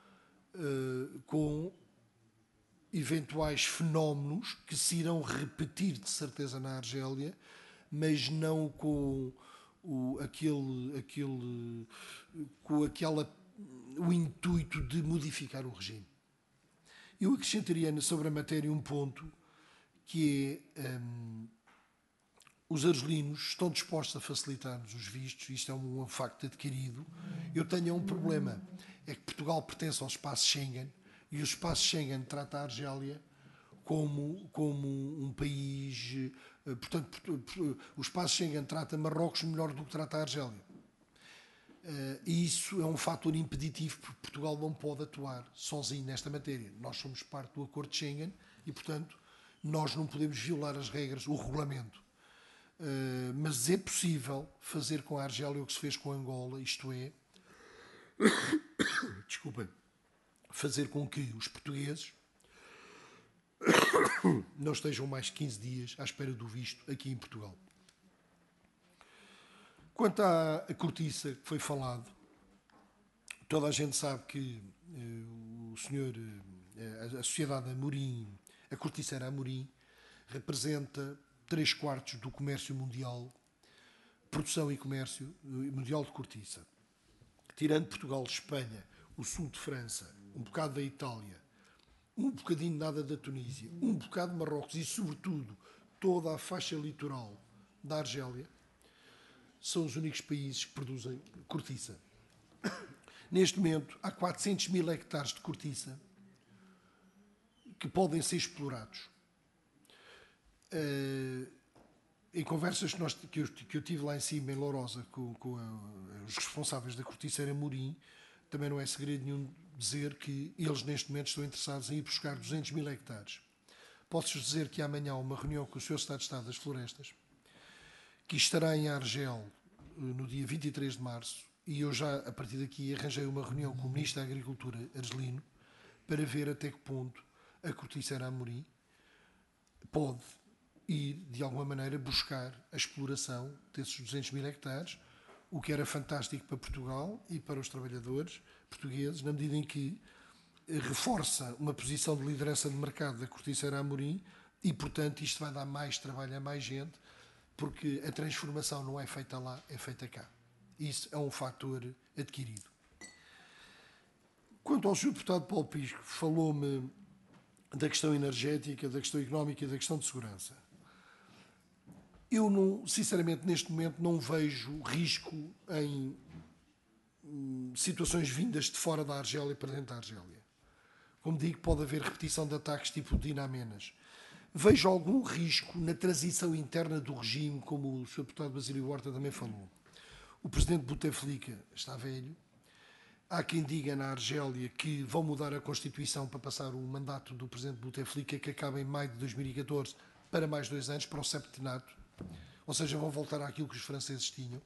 uh, com eventuais fenómenos que se irão repetir de certeza na Argélia, mas não com o, aquele, aquele, com aquela, o intuito de modificar o regime. Eu acrescentaria sobre a matéria um ponto que é um, os argelinos estão dispostos a facilitar-nos os vistos, isto é um, um facto adquirido. Eu tenho um problema, é que Portugal pertence ao espaço Schengen, e o espaço Schengen trata a Argélia como, como um país... Portanto, o espaço Schengen trata Marrocos melhor do que trata a Argélia. E isso é um fator impeditivo, porque Portugal não pode atuar sozinho nesta matéria. Nós somos parte do acordo de Schengen e, portanto, nós não podemos violar as regras, o regulamento. Mas é possível fazer com a Argélia o que se fez com Angola, isto é... Desculpem. Fazer com que os portugueses não estejam mais quinze dias à espera do visto aqui em Portugal. Quanto à cortiça que foi falado, toda a gente sabe que uh, o senhor, uh, a sociedade Amorim, a corticeira Amorim, representa três quartos do comércio mundial, produção e comércio uh, mundial de cortiça. Tirando Portugal, Espanha, o sul de França, um bocado da Itália, um bocadinho nada da Tunísia, um bocado de Marrocos e, sobretudo, toda a faixa litoral da Argélia, são os únicos países que produzem cortiça. Neste momento, há quatrocentos mil hectares de cortiça que podem ser explorados. Uh, em conversas que, nós, que, eu, que eu tive lá em cima, em Lourosa, com, com a, os responsáveis da corticeira Amorim, também não é segredo nenhum dizer que eles neste momento estão interessados em ir buscar duzentos mil hectares. Posso-vos dizer que amanhã há uma reunião com o senhor Estado de Estado das Florestas, que estará em Argel no dia vinte e três de março, e eu já, a partir daqui, arranjei uma reunião com o Ministro da Agricultura argelino para ver até que ponto a corticeira Amorim pode ir, de alguma maneira, buscar a exploração desses duzentos mil hectares, o que era fantástico para Portugal e para os trabalhadores portugueses, na medida em que reforça uma posição de liderança de mercado da corticeira Amorim e, portanto, isto vai dar mais trabalho a mais gente, porque a transformação não é feita lá, é feita cá. Isso é um fator adquirido. Quanto ao senhor deputado Paulo Pisco, falou-me da questão energética, da questão económica e da questão de segurança. Eu, não, sinceramente, neste momento não vejo risco em hum, situações vindas de fora da Argélia para dentro da Argélia. Como digo, pode haver repetição de ataques tipo de Inamenas. Vejo algum risco na transição interna do regime, como o senhor deputado Basílio Horta também falou. O presidente Bouteflika está velho. Há quem diga na Argélia que vão mudar a Constituição para passar o mandato do presidente Bouteflika, que acaba em maio de dois mil e catorze, para mais dois anos, para o septenato. Ou seja, vão voltar àquilo que os franceses tinham.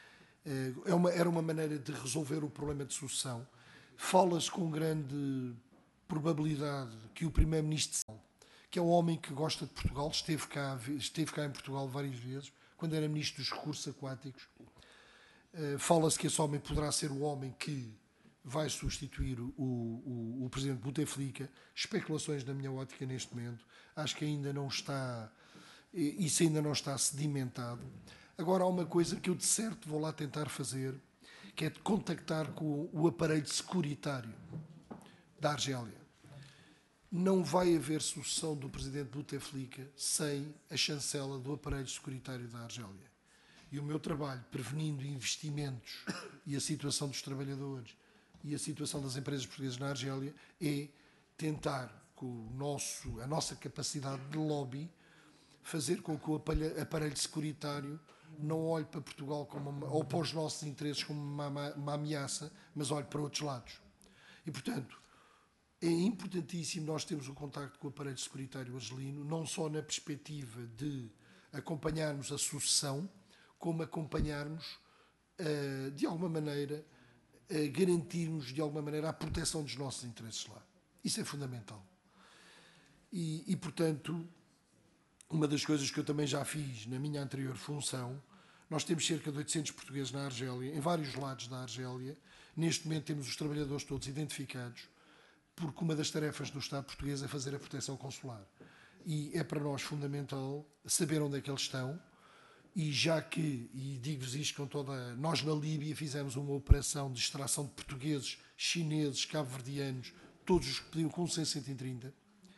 É uma, era uma maneira de resolver o problema de sucessão. Fala-se com grande probabilidade que o primeiro-ministro, que é um homem que gosta de Portugal, esteve cá, esteve cá em Portugal várias vezes, quando era ministro dos recursos aquáticos. Fala-se que esse homem poderá ser o homem que vai substituir o, o, o presidente Bouteflika. Especulações na minha ótica neste momento. Acho que ainda não está, isso ainda não está sedimentado. Agora há uma coisa que eu de certo vou lá tentar fazer, que é de contactar com o aparelho securitário da Argélia. Não vai haver sucessão do presidente Bouteflika sem a chancela do aparelho securitário da Argélia. E o meu trabalho, prevenindo investimentos e a situação dos trabalhadores e a situação das empresas portuguesas na Argélia, é tentar, com o nosso, a nossa capacidade de lobby, fazer com que o aparelho, aparelho securitário não olhe para Portugal como uma, ou para os nossos interesses como uma, uma ameaça, mas olhe para outros lados. E, portanto, é importantíssimo nós termos o contacto com o aparelho securitário argelino, não só na perspectiva de acompanharmos a sucessão, como acompanharmos, uh, de alguma maneira, uh, garantirmos, de alguma maneira, a proteção dos nossos interesses lá. Isso é fundamental. E, e, portanto, uma das coisas que eu também já fiz na minha anterior função, nós temos cerca de oitocentos portugueses na Argélia, em vários lados da Argélia. Neste momento temos os trabalhadores todos identificados, porque uma das tarefas do Estado português é fazer a proteção consular. E é para nós fundamental saber onde é que eles estão. E já que, e digo-vos isto com toda... Nós na Líbia fizemos uma operação de extração de portugueses, chineses, cabo-verdianos, todos os que pediam com cento e trinta.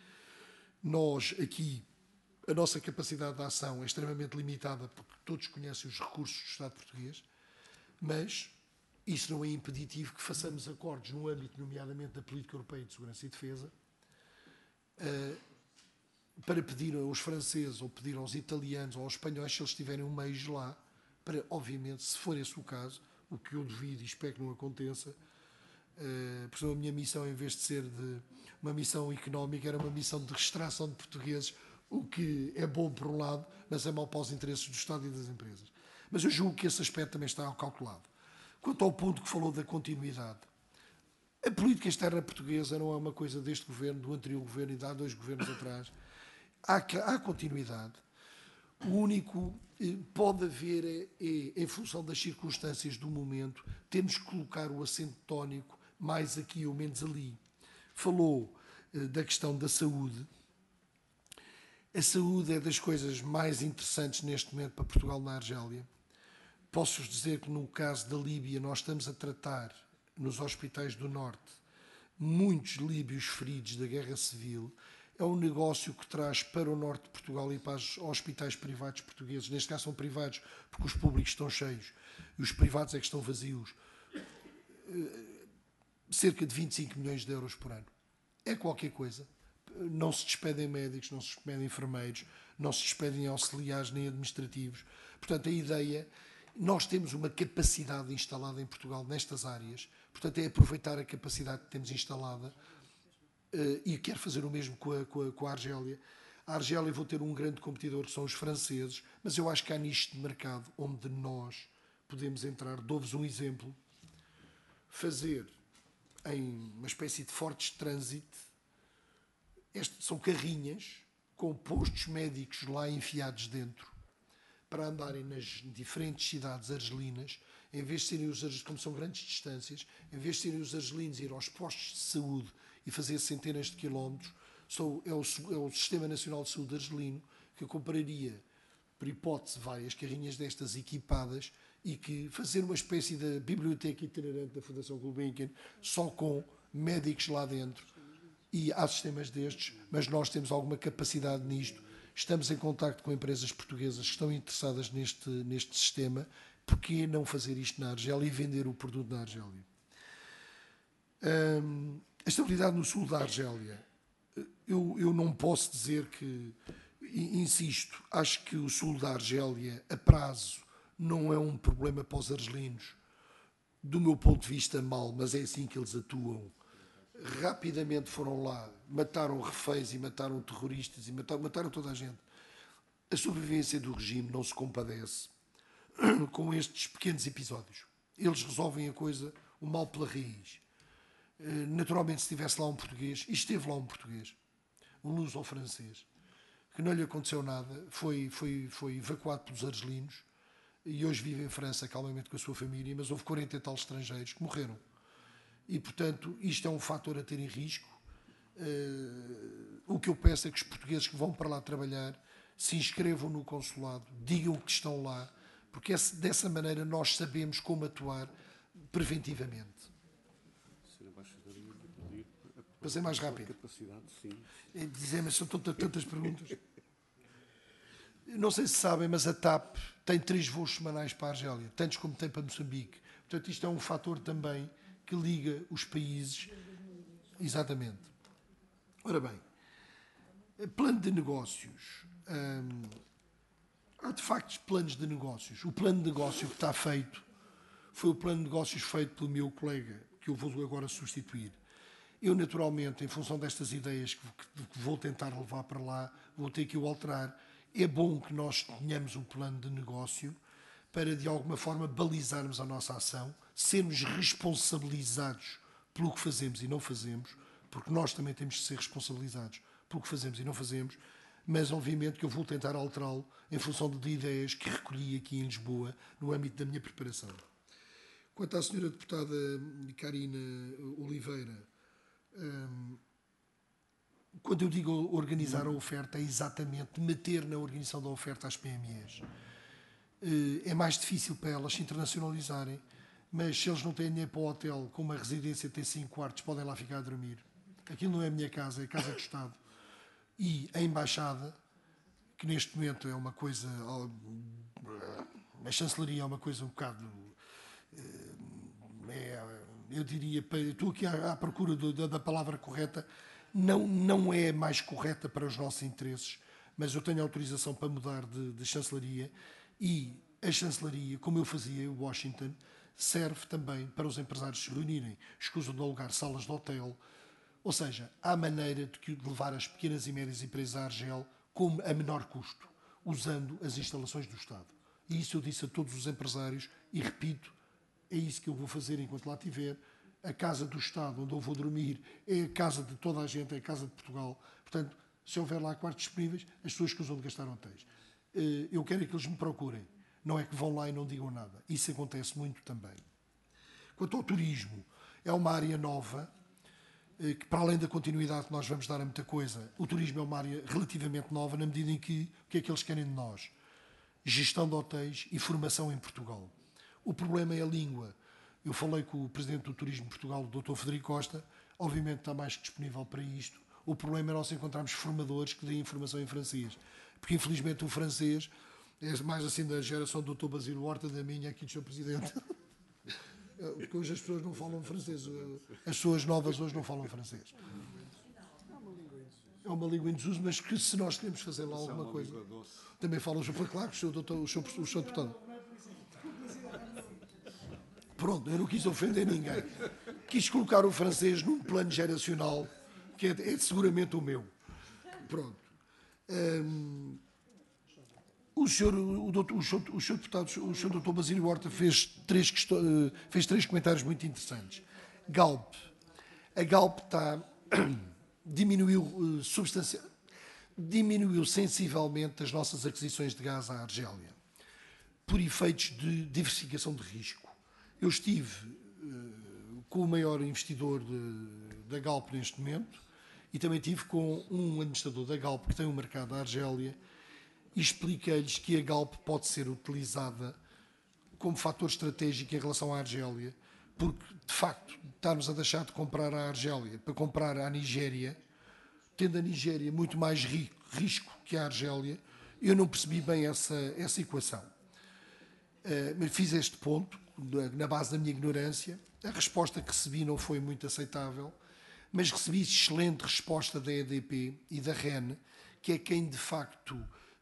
Nós aqui, a nossa capacidade de ação é extremamente limitada, porque todos conhecem os recursos do Estado português, mas isso não é impeditivo que façamos acordos no âmbito, nomeadamente, da política europeia de segurança e defesa, para pedir aos franceses, ou pedir aos italianos, ou aos espanhóis, se eles tiverem um meios lá, para, obviamente, se for esse o caso, o que eu duvido e espero que não aconteça, uh, porque a minha missão, em vez de ser de uma missão económica, era uma missão de extração de portugueses, o que é bom por um lado, mas é mau para os interesses do Estado e das empresas. Mas eu julgo que esse aspecto também está calculado. Quanto ao ponto que falou da continuidade, a política externa portuguesa não é uma coisa deste governo, do anterior governo e de há dois governos atrás. Há, há continuidade. O único eh, pode haver é, é, em função das circunstâncias do momento, temos que colocar o acento tónico mais aqui ou menos ali. Falou eh, da questão da saúde. A saúde é das coisas mais interessantes neste momento para Portugal na Argélia. Posso-vos dizer que no caso da Líbia nós estamos a tratar nos hospitais do Norte muitos líbios feridos da guerra civil. É um negócio que traz para o norte de Portugal e para os hospitais privados portugueses, neste caso são privados porque os públicos estão cheios e os privados é que estão vazios, cerca de vinte e cinco milhões de euros por ano. É qualquer coisa. Não se despedem médicos, não se despedem enfermeiros, não se despedem auxiliares nem administrativos. Portanto, a ideia, nós temos uma capacidade instalada em Portugal nestas áreas, portanto é aproveitar a capacidade que temos instalada. Uh, e quero fazer o mesmo com a, com, a, com a Argélia. A Argélia vou ter um grande competidor, que são os franceses, mas eu acho que há nicho de mercado onde nós podemos entrar. Dou-vos um exemplo. Fazer em uma espécie de fortes de trânsito, estes são carrinhas com postos médicos lá enfiados dentro, para andarem nas diferentes cidades argelinas, em vez de serem os argelinos, como são grandes distâncias, em vez de serem os argelinos ir aos postos de saúde e fazer centenas de quilómetros, sou, é, o, é o Sistema Nacional de Saúde argelino que compraria, por hipótese, várias carrinhas destas equipadas e que fazer uma espécie de biblioteca itinerante da Fundação Gulbenkian, só com médicos lá dentro. E há sistemas destes, mas nós temos alguma capacidade nisto. Estamos em contacto com empresas portuguesas que estão interessadas neste, neste sistema. Porquê não fazer isto na Argélia e vender o produto na Argélia? Hum, a estabilidade no sul da Argélia, eu, eu não posso dizer que, insisto, acho que o sul da Argélia, a prazo, não é um problema para os argelinos, do meu ponto de vista, mal, mas é assim que eles atuam. Rapidamente foram lá, mataram reféns e mataram terroristas e mataram, mataram toda a gente. A sobrevivência do regime não se compadece com estes pequenos episódios. Eles resolvem a coisa, o mal pela raiz. Naturalmente, se estivesse lá um português, e esteve lá um português, um luso-francês, que não lhe aconteceu nada, foi, foi, foi evacuado pelos argelinos e hoje vive em França calmamente com a sua família, mas houve quarenta e tal estrangeiros que morreram. E, portanto, isto é um fator a ter em risco. Uh, o que eu peço é que os portugueses que vão para lá trabalhar se inscrevam no consulado, digam que estão lá, porque esse, dessa maneira nós sabemos como atuar preventivamente. Para ser mais rápido. Dizer-me, são tantas, tantas perguntas. Não sei se sabem, mas a TAP tem três voos semanais para a Argélia, tantos como tem para Moçambique. Portanto, isto é um fator também que liga os países. Exatamente. Ora bem, plano de negócios. Hum, há de facto planos de negócios. O plano de negócio que está feito foi o plano de negócios feito pelo meu colega, que eu vou agora substituir. Eu, naturalmente, em função destas ideias que, que vou tentar levar para lá, vou ter que o alterar. É bom que nós tenhamos um plano de negócio para, de alguma forma, balizarmos a nossa ação, sermos responsabilizados pelo que fazemos e não fazemos, porque nós também temos de ser responsabilizados pelo que fazemos e não fazemos, mas, obviamente, que eu vou tentar alterá-lo em função de ideias que recolhi aqui em Lisboa, no âmbito da minha preparação. Quanto à senhora deputada Karina Oliveira, Hum, quando eu digo organizar a oferta, é exatamente meter na organização da oferta as P M Es. Uh, é mais difícil para elas se internacionalizarem, mas se eles não têm dinheiro para o hotel, com uma residência tem cinco quartos, podem lá ficar a dormir. Aquilo não é a minha casa, é a casa do Estado. E a Embaixada, que neste momento é uma coisa... A chancelaria é uma coisa um bocado... Uh, é, eu diria, estou aqui à, à procura do, da, da palavra correta, não, não é mais correta para os nossos interesses, mas eu tenho autorização para mudar de, de chancelaria e a chancelaria, como eu fazia em Washington, serve também para os empresários se reunirem, escusam de alugar salas de hotel, ou seja, há maneira de, de levar as pequenas e médias empresas à Argel como a menor custo, usando as instalações do Estado. E isso eu disse a todos os empresários e repito, é isso que eu vou fazer enquanto lá estiver. A casa do Estado, onde eu vou dormir, é a casa de toda a gente, é a casa de Portugal. Portanto, se houver lá quartos disponíveis, as pessoas que usam de gastar hotéis. Eu quero é que eles me procurem. Não é que vão lá e não digam nada. Isso acontece muito também. Quanto ao turismo, é uma área nova, que para além da continuidade que nós vamos dar a muita coisa, o turismo é uma área relativamente nova, na medida em que, o que é que eles querem de nós? Gestão de hotéis e formação em Portugal. O problema é a língua. Eu falei com o Presidente do Turismo de Portugal, o doutor Frederico Costa, obviamente está mais que disponível para isto. O problema é nós encontrarmos formadores que deem informação em francês. Porque, infelizmente, o francês é mais assim da geração do doutor Basílio Horta, da minha, aqui do seu Presidente. Porque hoje as pessoas não falam francês. As pessoas novas hoje não falam francês. É uma língua em desuso, mas que se nós queremos fazer lá alguma coisa... Também falam... Foi claro que o senhor, doutor, o senhor, o senhor deputado... Pronto, eu não quis ofender ninguém. Quis colocar o francês num plano geracional, que é, é seguramente o meu. Pronto. Um, o, senhor, o, doutor, o, senhor, o senhor deputado, o senhor doutor Basílio Horta fez três, fez três comentários muito interessantes. Galp. A Galp está, diminuiu, substancia, diminuiu sensivelmente as nossas aquisições de gás à Argélia, por efeitos de diversificação de risco. Eu estive uh, com o maior investidor de, da Galp neste momento e também estive com um administrador da Galp que tem um mercado à Argélia e expliquei-lhes que a Galp pode ser utilizada como fator estratégico em relação à Argélia, porque, de facto, estarmos a deixar de comprar à Argélia para comprar à Nigéria, tendo a Nigéria muito mais rico, risco que a Argélia, eu não percebi bem essa, essa equação. Uh, mas fiz este ponto, na base da minha ignorância. A resposta que recebi não foi muito aceitável, mas recebi excelente resposta da E D P e da R E N, que é quem de facto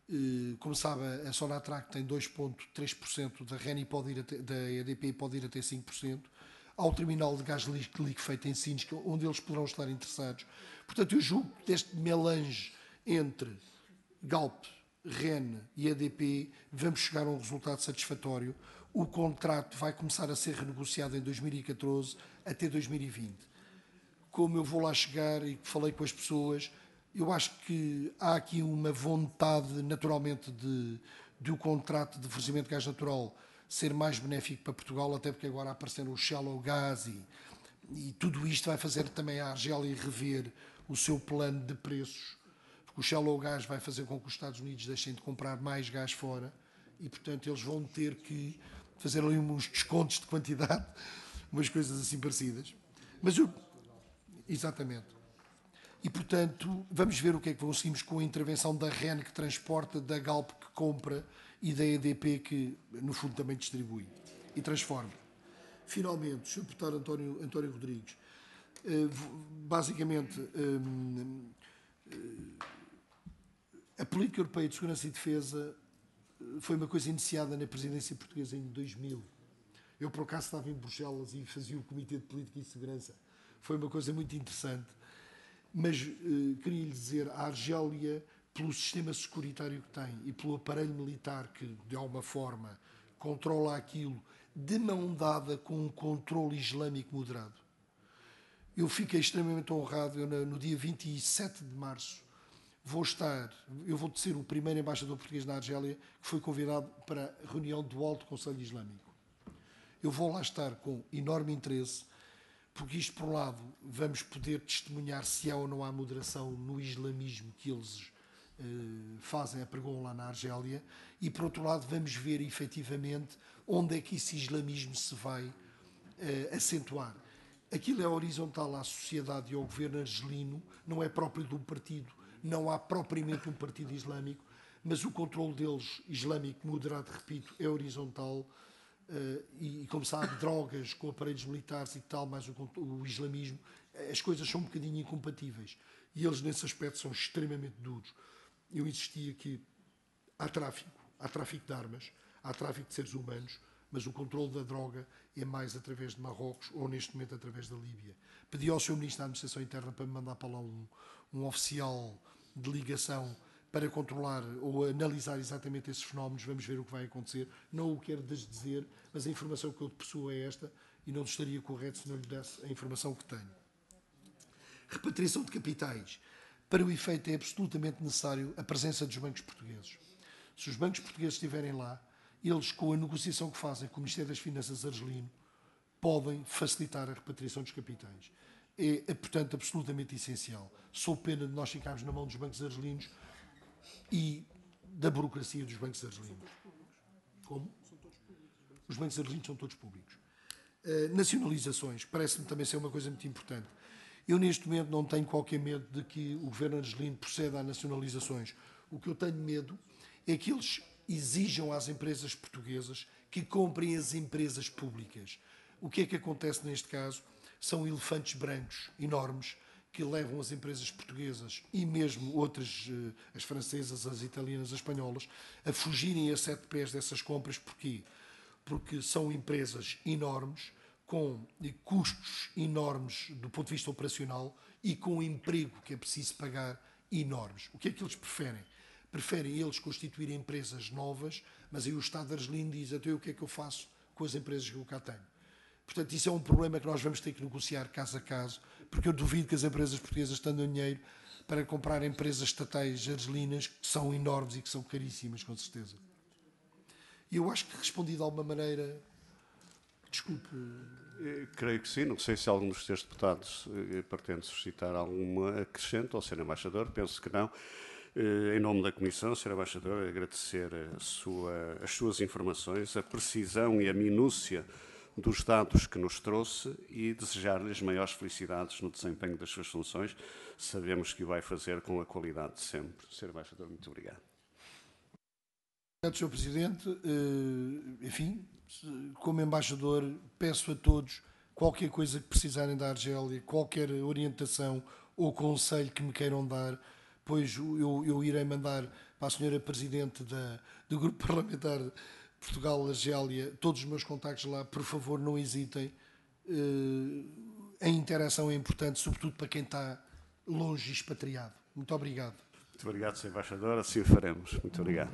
Como sabe, a Sonatrach tem dois vírgula três por cento, da Reni pode ir até, da E D P pode ir até cinco por cento. Há o terminal de gás liquefeito em Sines, onde eles poderão estar interessados. Portanto, eu julgo que deste melange entre Galp, Ren e E D P, vamos chegar a um resultado satisfatório. O contrato vai começar a ser renegociado em dois mil e catorze até dois mil e vinte. Como eu vou lá chegar e falei com as pessoas, eu acho que há aqui uma vontade, naturalmente, de, de o contrato de fornecimento de gás natural ser mais benéfico para Portugal, até porque agora apareceram o Shallow Gas e, e tudo isto vai fazer também a Argélia rever o seu plano de preços, porque o Shallow Gas vai fazer com que os Estados Unidos deixem de comprar mais gás fora e, portanto, eles vão ter que fazer ali uns descontos de quantidade, umas coisas assim parecidas. Mas eu... Exatamente. E, portanto, vamos ver o que é que conseguimos com a intervenção da Ren que transporta, da Galp que compra e da E D P que, no fundo, também distribui e transforma. Finalmente, senhor Deputado António, António Rodrigues, basicamente, a política europeia de segurança e defesa foi uma coisa iniciada na presidência portuguesa em dois mil. Eu, por acaso, estava em Bruxelas e fazia o Comitê de Política e Segurança. Foi uma coisa muito interessante. Mas eh, queria lhe dizer, a Argélia, pelo sistema securitário que tem e pelo aparelho militar que, de alguma forma, controla aquilo, de mão dada com um controle islâmico moderado. Eu fiquei extremamente honrado, eu, no dia vinte e sete de março, vou estar, eu vou ser o primeiro embaixador português na Argélia que foi convidado para a reunião do Alto Conselho Islâmico. Eu vou lá estar com enorme interesse, porque isto, por um lado, vamos poder testemunhar se há ou não há moderação no islamismo que eles eh, fazem, apregoam lá na Argélia, e, por outro lado, vamos ver, efetivamente, onde é que esse islamismo se vai eh, acentuar. Aquilo é horizontal à sociedade e ao governo argelino, não é próprio de um partido, não há propriamente um partido islâmico, mas o controle deles, islâmico moderado, repito, é horizontal. Uh, e, e como sabe, drogas com aparelhos militares e tal, mais o, o islamismo, as coisas são um bocadinho incompatíveis. E eles, nesse aspecto, são extremamente duros. Eu insistia que há tráfico, há tráfico de armas, há tráfico de seres humanos, mas o controle da droga é mais através de Marrocos ou, neste momento, através da Líbia. Pedi ao senhor Ministro da Administração Interna para me mandar para lá um, um oficial de ligação para controlar ou analisar exatamente esses fenómenos. Vamos ver o que vai acontecer. Não o quero desdizer, mas a informação que eu possuo é esta e não estaria correto se não lhe desse a informação que tenho. Repatriação de capitais. Para o efeito é absolutamente necessário a presença dos bancos portugueses. Se os bancos portugueses estiverem lá, eles, com a negociação que fazem com o Ministério das Finanças argelino, podem facilitar a repatriação dos capitais. É, é, portanto, absolutamente essencial. Sou pena de nós ficarmos na mão dos bancos argelinos e da burocracia dos bancos argelinos. Como? Os bancos argelinos são todos públicos. Uh, nacionalizações, parece-me também ser uma coisa muito importante. Eu, neste momento, não tenho qualquer medo de que o governo argelino proceda a nacionalizações. O que eu tenho medo é que eles exijam às empresas portuguesas que comprem as empresas públicas. O que é que acontece neste caso? São elefantes brancos enormes que levam as empresas portuguesas e mesmo outras, as francesas, as italianas, as espanholas, a fugirem a sete pés dessas compras. Porquê? Porque são empresas enormes, com custos enormes do ponto de vista operacional e com emprego que é preciso pagar enormes. O que é que eles preferem? Preferem eles constituir empresas novas, mas aí o Estado argelino diz, até o que é que eu faço com as empresas que eu cá tenho? Portanto, isso é um problema que nós vamos ter que negociar caso a caso, porque eu duvido que as empresas portuguesas tenham dinheiro para comprar empresas estatais argelinas que são enormes e que são caríssimas, com certeza. E eu acho que respondi de alguma maneira... Desculpe. Creio que sim. Não sei se algum dos senhores deputados eh, pretende suscitar alguma acrescento ao senhor Embaixador. Penso que não. Eh, em nome da Comissão, senhor Embaixador, agradecer a sua, as suas informações, a precisão e a minúcia dos dados que nos trouxe e desejar-lhe as maiores felicidades no desempenho das suas funções. Sabemos que o vai fazer com a qualidade de sempre. senhor Embaixador, muito obrigado. Obrigado, senhor Presidente. Enfim, como Embaixador, peço a todos qualquer coisa que precisarem da Argélia, qualquer orientação ou conselho que me queiram dar, depois eu, eu irei mandar para a senhora Presidente da, do Grupo Parlamentar Portugal-Argélia todos os meus contactos lá. Por favor, não hesitem. A interação é importante, sobretudo para quem está longe e expatriado. Muito obrigado. Muito obrigado, senhor Embaixador. Assim o faremos. Muito obrigado.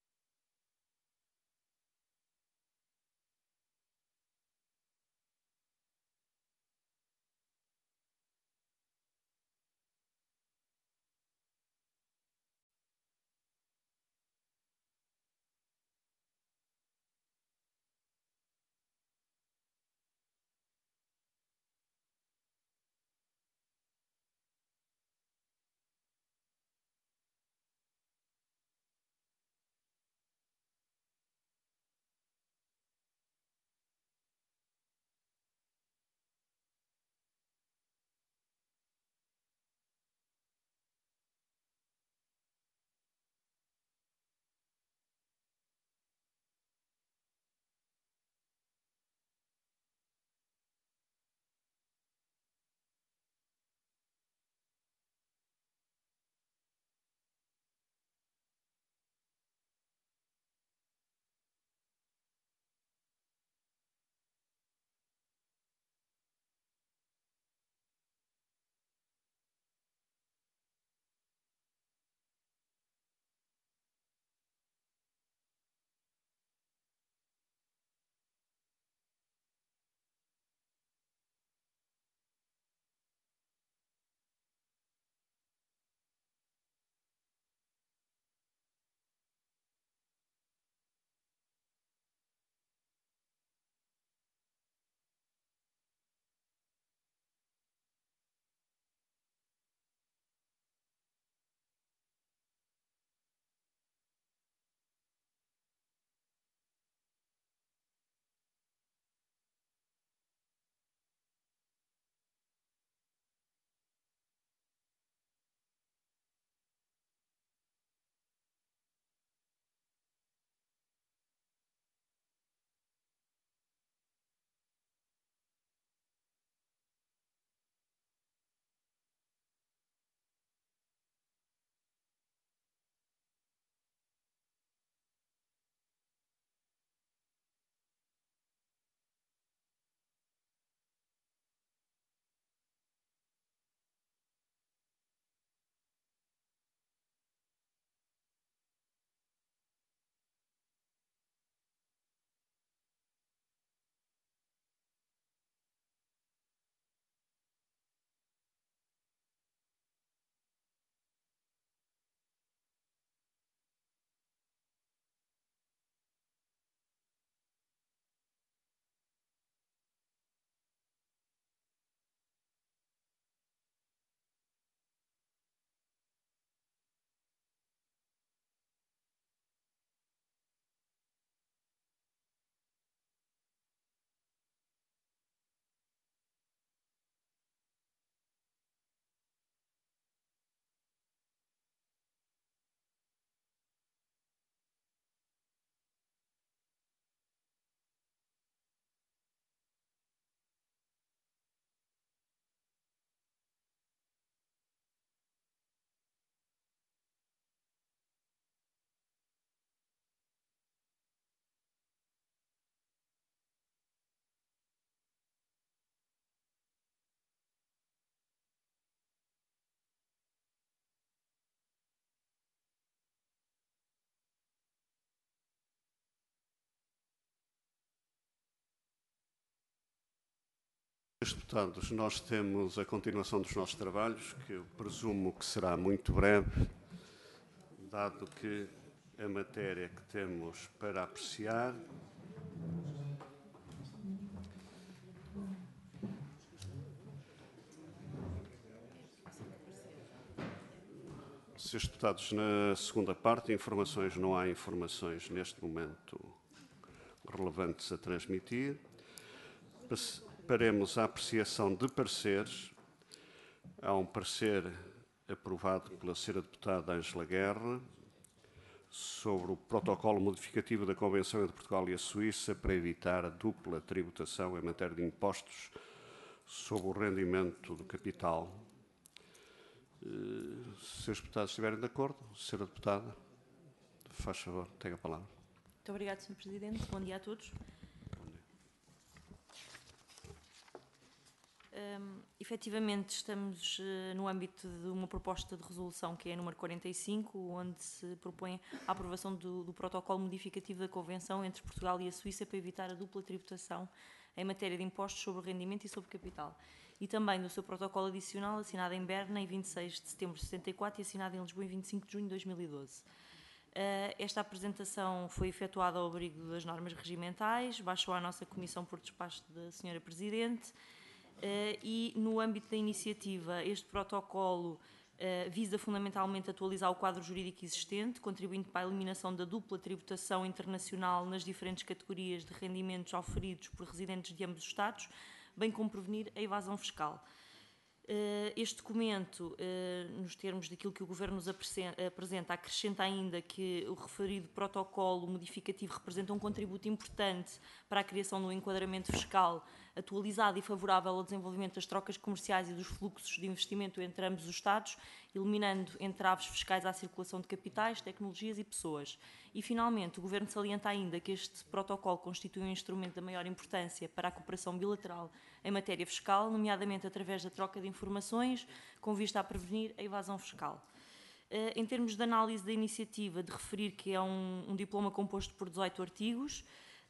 Senhores deputados, nós temos a continuação dos nossos trabalhos, que eu presumo que será muito breve, dado que a matéria que temos para apreciar Senhores deputados, na segunda parte, informações, não há informações neste momento relevantes a transmitir. Paremos a apreciação de pareceres. Há um parecer aprovado pela senhora deputada Ângela Guerra sobre o protocolo modificativo da Convenção entre Portugal e a Suíça para evitar a dupla tributação em matéria de impostos sobre o rendimento do capital. Uh, se os senhores deputados estiverem de acordo, senhora deputada, faz favor, tenha a palavra. Muito obrigada, senhor Presidente. Bom dia a todos. Um, efetivamente, estamos uh, no âmbito de uma proposta de resolução que é a número quarenta e cinco, onde se propõe a aprovação do, do protocolo modificativo da Convenção entre Portugal e a Suíça para evitar a dupla tributação em matéria de impostos sobre rendimento e sobre capital. E também do seu protocolo adicional, assinado em Berna em vinte e seis de setembro de setenta e quatro e assinado em Lisboa em vinte e cinco de junho de dois mil e doze. Uh, esta apresentação foi efetuada ao abrigo das normas regimentais, baixou à nossa comissão por despacho da senhora Presidente. Uh, e, no âmbito da iniciativa, este protocolo uh, visa fundamentalmente atualizar o quadro jurídico existente, contribuindo para a eliminação da dupla tributação internacional nas diferentes categorias de rendimentos auferidos por residentes de ambos os Estados, bem como prevenir a evasão fiscal. Uh, este documento, uh, nos termos daquilo que o Governo nos apresenta, acrescenta ainda que o referido protocolo modificativo representa um contributo importante para a criação de um enquadramento fiscal atualizado e favorável ao desenvolvimento das trocas comerciais e dos fluxos de investimento entre ambos os Estados, eliminando entraves fiscais à circulação de capitais, tecnologias e pessoas. E, finalmente, o Governo salienta ainda que este protocolo constitui um instrumento da maior importância para a cooperação bilateral em matéria fiscal, nomeadamente através da troca de informações, com vista a prevenir a evasão fiscal. Uh, em termos de análise da iniciativa, de referir que é um, um diploma composto por dezoito artigos,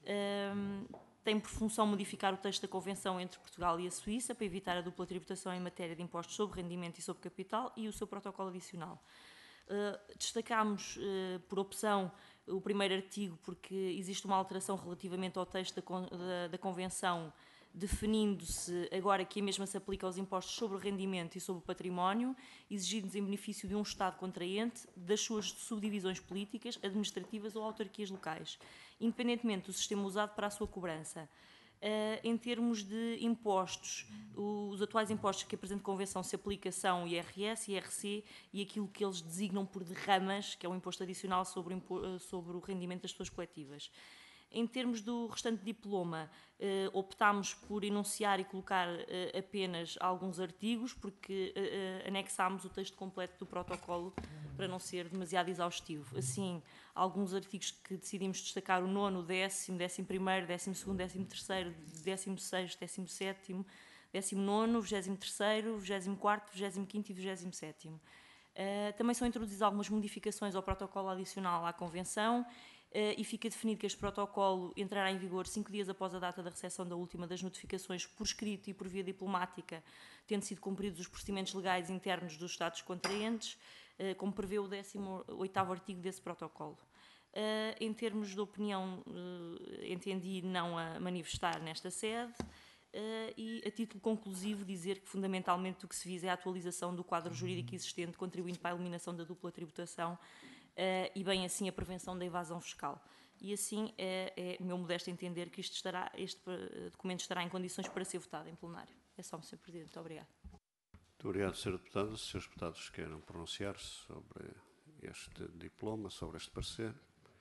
uh, tem por função modificar o texto da Convenção entre Portugal e a Suíça para evitar a dupla tributação em matéria de impostos sobre rendimento e sobre capital e o seu protocolo adicional. Uh, destacámos, uh, por opção, o primeiro artigo porque existe uma alteração relativamente ao texto da, da, da Convenção, definindo-se agora que a mesma se aplica aos impostos sobre o rendimento e sobre o património, exigidos em benefício de um Estado contraente, das suas subdivisões políticas, administrativas ou autarquias locais, independentemente do sistema usado para a sua cobrança. Uh, em termos de impostos, os atuais impostos que a presente Convenção se aplica são I R S, I R C e aquilo que eles designam por derramas, que é o imposto adicional sobre o, impo sobre o rendimento das pessoas coletivas. Em termos do restante diploma, eh, optámos por enunciar e colocar eh, apenas alguns artigos, porque eh, anexámos o texto completo do protocolo para não ser demasiado exaustivo. Assim, alguns artigos que decidimos destacar: o nono, o décimo, décimo primeiro, décimo segundo, décimo terceiro, décimo sexto, décimo sétimo, décimo nono, vigésimo terceiro, vigésimo quarto, vigésimo quinto e vigésimo sétimo. Uh, também são introduzidas algumas modificações ao protocolo adicional à Convenção, Uh, e fica definido que este protocolo entrará em vigor cinco dias após a data da recepção da última das notificações por escrito e por via diplomática, tendo sido cumpridos os procedimentos legais internos dos Estados contraentes, uh, como prevê o décimo oitavo artigo desse protocolo. Uh, em termos de opinião, uh, entendi não a manifestar nesta sede. Uh, e, a título conclusivo, dizer que fundamentalmente o que se visa é a atualização do quadro jurídico existente, contribuindo para a eliminação da dupla tributação uh, e, bem assim, a prevenção da evasão fiscal. E, assim, é, é meu modesto entender que isto estará, este documento estará em condições para ser votado em plenário. É só, senhor Presidente. Muito obrigado. Muito obrigado, senhora Deputada. Se os senhores deputados queiram pronunciar-se sobre este diploma, sobre este parecer.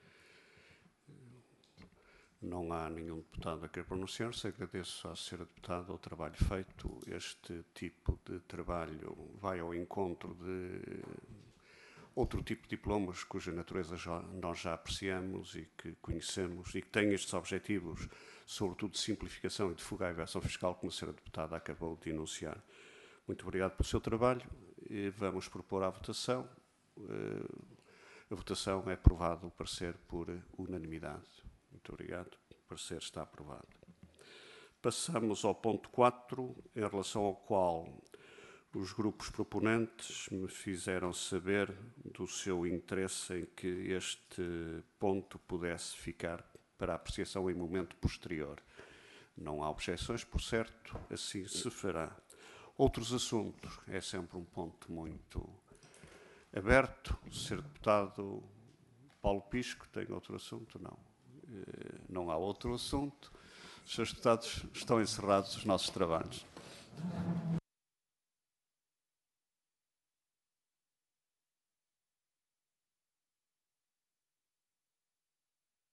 Não há nenhum deputado a querer pronunciar-se. Agradeço à senhora Deputada o trabalho feito. Este tipo de trabalho vai ao encontro de outro tipo de diplomas cuja natureza já, nós já apreciamos e que conhecemos e que têm estes objetivos, sobretudo de simplificação e de fuga à evasão fiscal, como a senhora Deputada acabou de enunciar. Muito obrigado pelo seu trabalho e vamos propor à votação. A votação é aprovado o parecer por unanimidade. Muito obrigado. O parecer está aprovado. Passamos ao ponto quatro, em relação ao qual os grupos proponentes me fizeram saber do seu interesse em que este ponto pudesse ficar para apreciação em momento posterior. Não há objeções, por certo, assim se fará. Outros assuntos, é sempre um ponto muito aberto. senhor Deputado Paulo Pisco, tem outro assunto? Não. Não há outro assunto. Os senhores deputados, estão encerrados os nossos trabalhos.